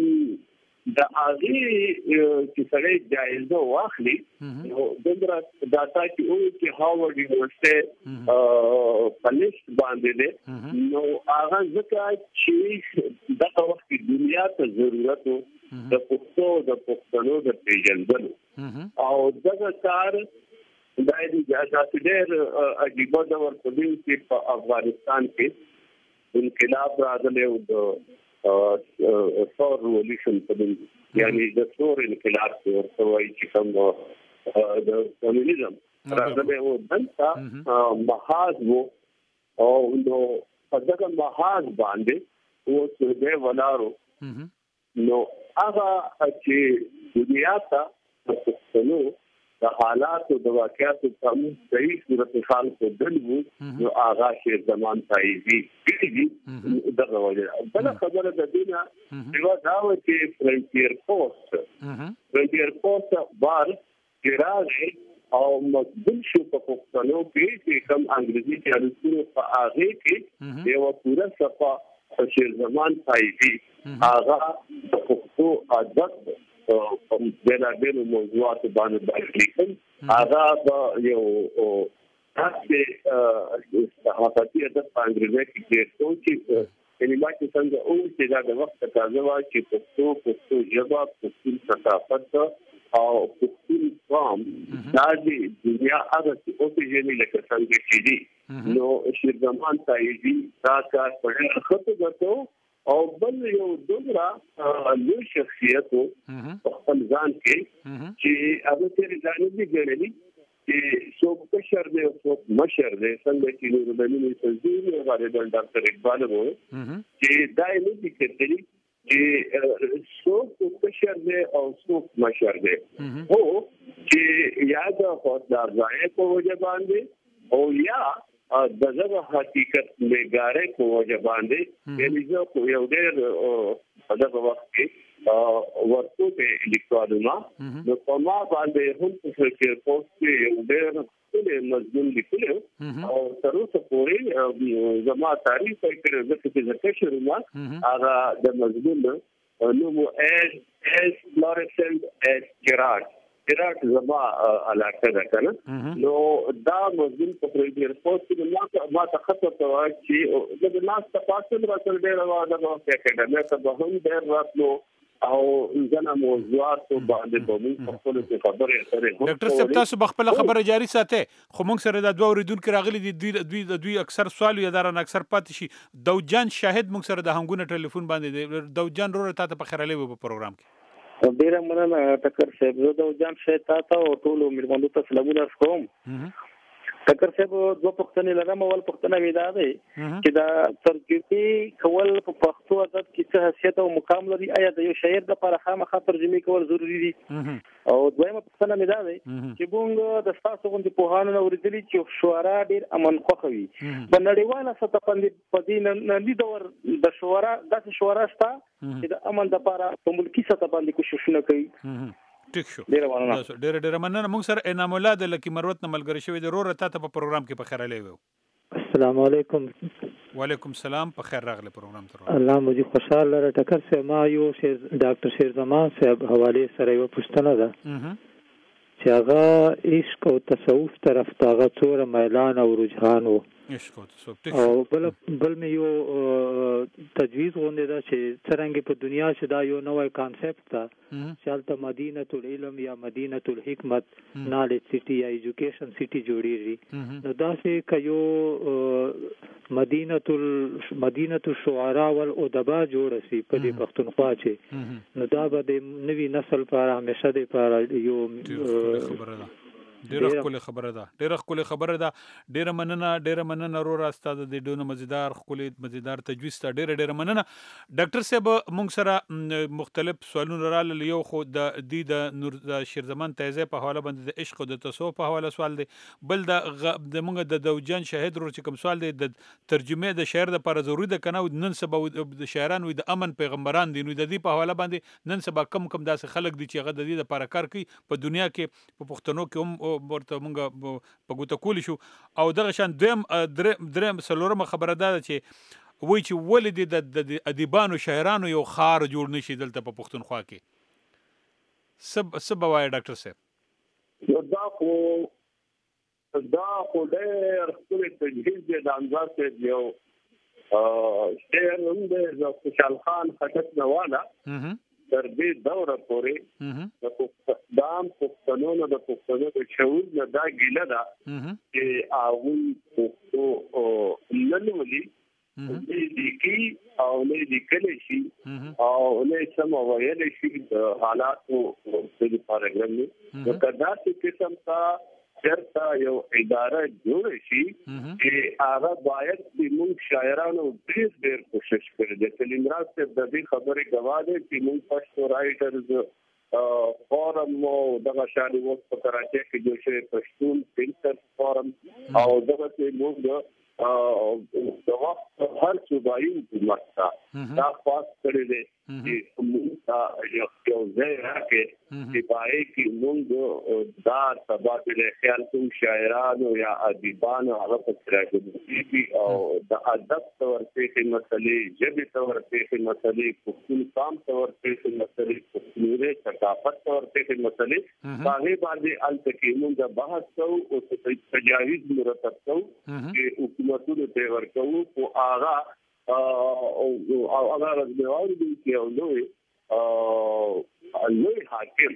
د هغې چې سړی جایزه واخلي نو دومره ډاټا چې وایي چې هاورډ یونیورسټۍ په لیست باندې دی نو هغه ځکه چې دغه وخت کې دنیا ته ضرورت و د پښتو د پښتنو د پیژندلو او دغه کار دا د اجازه ډېر عجیب ډول په دې چې په افغانستان کې انقلاب راغلی او د سور ریولوشن په دې یعنی د سور انقلاب ورته وایي چې کوم د کمونیزم راغلی او دلته محاذ وو او نو په دغه محاذ باندې اوس دې ولارو نو هغه چې دنیا ته د پښتنو د حالاتو د واقعاتو په صحیح صورت حال کې دلو نو هغه شیر زمان تایزي دي دغه وجه بل خبره د دینه یو دا و چې فرنټیر پوسټ فرنټیر پوسټ بار کراغه او مقبول شو په پښتنو کې چې کوم انګریزي چارجونو په هغه کې یو پورا صفه شیر زمان تایزي هغه پښتو ادب په بېلابېلو موضوعاتو باندې باندې لیکل هغه یو تاسو صحافتي ادب په انګریزي کې څه چې کلمات څنګه او چې دا د وخت تقاضا وا چې پښتو پښتو ژبه پښتو ثقافت او پښتو قوم دا د دنیا هغه څه او چې یې لکه څنګه چې دي نو شیر زمان تایزي دا کار په خطو غوښتو او بل یو دومره لوی شخصیت په خپل ځان کې چې هغه تیرې ځان دي ګڼلي چې څوک مشر دی او څوک مشر دی څنګه چې نور د مینې تنظیم او غالب ډاکټر اقبال وو چې دا یې دي کېدلی چې څوک مشر دی او څوک مشر دی او چې یا د خدای ځای په وجه باندې او یا دغه حقیقت لګاره په وجه باندې یعنی زه خو یو ډېر دغه وخت کې ورته په لیکوالونه نو په ما باندې هم په فکر پوسټ یو ډېر ټول مضمون لیکلو او تر اوسه پورې زما تاریخ کې ځکه چې شروع ما هغه د مضمون نو مو اس اس فلورسنت اس جرارد جرارد زما علاقه ده کنه نو دا مضمون په پریډیر پوسټ کې ما ما تخصص ته چې د ناس تفاصیل راځل ډېر واده نو کې اکیډمي ته به هم ډېر راتلو او ځنه موضوعات باندې به موږ خپل خبرې سره ډاکټر صاحب تاسو خپل خبره جاری ساتئ خو موږ سره د دوه اوریدونکو راغلي دي دوی د دوی اکثر سوال یا دارن اکثر پاتې شي دوجان شاهد موږ سره د هنګونه ټلیفون باندې دوجان وروره تاسو په خیرلې په پروګرام کې ډیره مننه ټکر صاحب زه دوجان شاهد تاسو او ټول مېرمنو ته سلامونه کوم ټکر صاحب دوه پښتنې لرم اول پښتنه ودا ده چې دا ترجمه کول په پښتو ادب کې څه حیثیت او مقام لري آیا د یو شاعر د لپاره خامخا ترجمه کول ضروری دي او دویمه پښتنه ودا ده چې موږ د تاسو غوندي په هانو اوریدلي چې شعرا ډیر امن خوخوي په نړیواله سطح باندې په دې نه دور د شعرا د شعرا شته چې د امن د لپاره په ملکی سطح باندې کوششونه کوي ټیک شو ډیر مننه ډیر ډیر مننه موږ سره انعام الله د لکی مروت نه ملګری شوی د رور ته په پروګرام کې په خیر لې وو السلام علیکم وعلیکم السلام په خیر راغله پروګرام ته الله مو دي خوشاله لره ټکر سه ما یو شیر ډاکټر شیر زمان صاحب حواله سره یو پښتنه ده چې هغه عشق او تصوف طرف ته هغه څوره میلان او رجحان وو. عشق او تصوف او بل بل مې یو تجویز غونډه ده چې څرنګه په دنیا کې دا یو نوې کانسپټ ده چې هلته مدینه العلم یا مدینه الحکمت نالج سټي یا ایجوکیشن سټي جوړیږي. نو دا چې کيو مدینه ال مدینه الشعراء والادباء جوړ شي په دې پښتونخوا کې، نو دا به د نوي نسل لپاره همیشه د لپاره یو خبره ده. ډیره خپل خبره ده ډیره خپل خبره ده ډیره مننه ډیره مننه رو راستاد د ډونو مزیدار خپل مزیدار تجویز ته ډیره ډیره مننه. ډاکټر صاحب مونږ سره مختلف سوالونه را لیو خو د دې د نور د شیرزمان تایزه په حواله باندې د عشق او د تصوف په حواله سوال دی. بل د د مونږ د دوجان شاهد رو چې کوم سوال دی د ترجمه د شاعر د لپاره ضروري ده کنه نن سبا د شاعران وي د امن پیغمبران دي، نو د دې په حواله باندې نن سبا کم کم داسې خلک دي چې هغه د دې لپاره کار کوي په دنیا کې په پښتنو کې هم ورته مونږ په ګوته کولی شو. او دغه شان دویم دریم څلورمه خبره ده چې وایي چې ولې د ادیبانو شاعرانو یو خار جوړ نشي دلته په پښتونخوا کې. څه به وایي ډاکټر صاحب؟ دا خو دا خو ډېر ښکلی تجهیز دی د انځار صاحب یو شعر هم دی د خوشحال خان خټک نه واله تر دې دوره پورې د دام پښتنو نه د پښتنو د شعور نه دا ګیله ده چې هغوی پښتو نه لولي، نه لیکي او نه لیکلی شي او نه سمه ویلی شي د حالاتو د پروګرام نه. نو که داسې قسم ته چېرته یو اداره جوړه شي چې هغه باید د موږ شاعرانو ډېر ډېر کوشش کړی دی. سلیم راز صاحب د دې خبرې ګواه دی چې موږ پښتو رایټرز فورم او دغه شان اوس په کراچۍ کې جوړ شوی پښتون پینټرز فورم او دغسې موږ د وخت هر صوبایي حکومت ته دا خواست کړی دی چې موږ ته یو ځای راکړي چې په هغې کې موږ دا تبادله خیال کوم شاعرانو یا ادیبانو هغه پکې راګرځي او د ادب ته ورپېښې مسلې، ژبې ته ورپېښې مسلې، پښتون قام ته ورپېښې مسلې، پښتونولۍ ثقافت ته ورپېښې مسلې، په هغې باندې هلته کې موږ بحث کوو او تجاویز مرتب کوو چې حکومتونو ته ورکوو. خو هغه او هغه رسمي واورېدل چې یو لوی لوی حاکم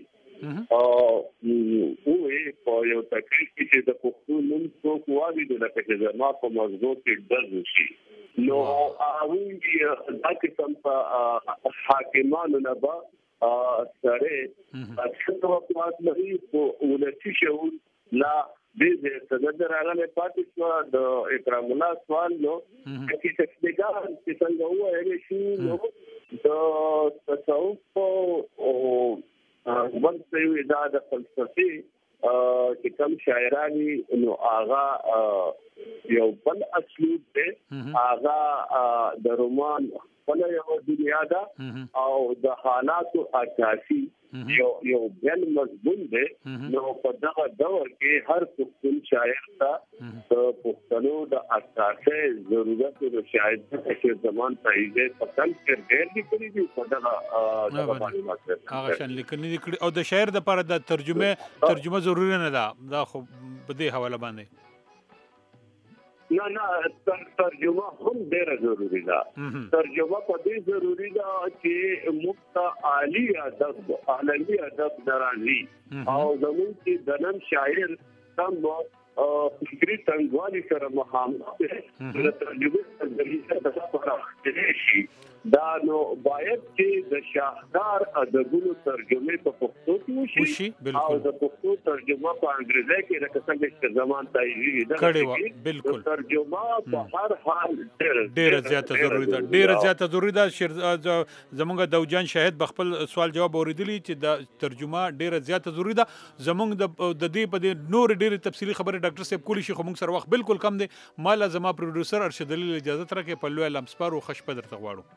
ووایي په یو تقریر کې چې د پښتو نوم څوک واورېدو لکه چې زما په مغزو کې ډز وشي، نو هغوی دا قسم په حاکمانو نه به سړی څنګه وقوعات لري خو ولسي شعور لا دې دې څنګه راغلی پاتې شوه. د اکرام الله سوال نو چې تشبیهګان چې څنګه وویلی شي نو د تصوف او بل څه وي دا د فلسفې چې کوم شاعران نو هغه یو بل اسلوب دی، هغه د رومان خپله یوه دنیا ده او د حالاتو عکاسي یو یو بل مضمون دی. نو په دغه دور کې هر پښتون شاعر ته د پښتنو د عکاسۍ ضرورت د شاعر د زمان تایزه پسند کې ډېر لیکلي دي په دغه معلومات هغه شان لیکلي دي او د شاعر دپاره د ترجمه ترجمه ضروري نه ده. دا خو په دې حواله باندې نه نه ترجمه هم ډېره ضروري ده. ترجمه په دې ضروري ده چې موږ ته عالي ادب عالمي ادب نه راځي او زموږ چې د نن شاعر کم فکري تنګوالي سره مخامخ دی د ترجمې په ذریعه د پراختیا شي. دا نو باید چې د شاهکار ادبونو ترجمه په پښتو کې وشي او د پښتو ترجمه په انګریزي کې لکه څنګه چې زمان تایزي ده کړې وه. بالکل ترجمه په هر حال ډېره زیاته ضروري ده ډېره زیاته ضروري ده. زمونږ دوجان شاهد په خپل سوال جواب اورېدلي چې د ترجمه ډېره زیاته ضروري ده. زمونږ د دې په دې نور ډېرې تفصیلي خبرې ډاکټر صاحب کولی شي خو موږ سره وخت بالکل کم دی. مالا زما پروډوسر ارشد علي اجازه راکړي په لوی لمسپارو ښه شپه درته غواړو.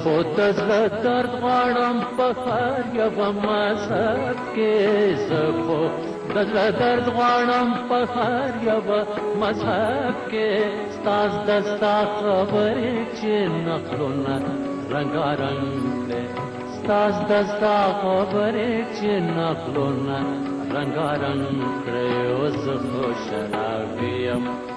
خو د زړه درد غواړم په هر یوه مذهب کې زه خو د زړه درد غواړم په هر یوه مذهب کې ستا زده ستا خبرې چې نقلونه رنګارنګ کړې ستا زده ستا خبرې چې نقلونه رنګارنګ کړې اوس خو شرابي یم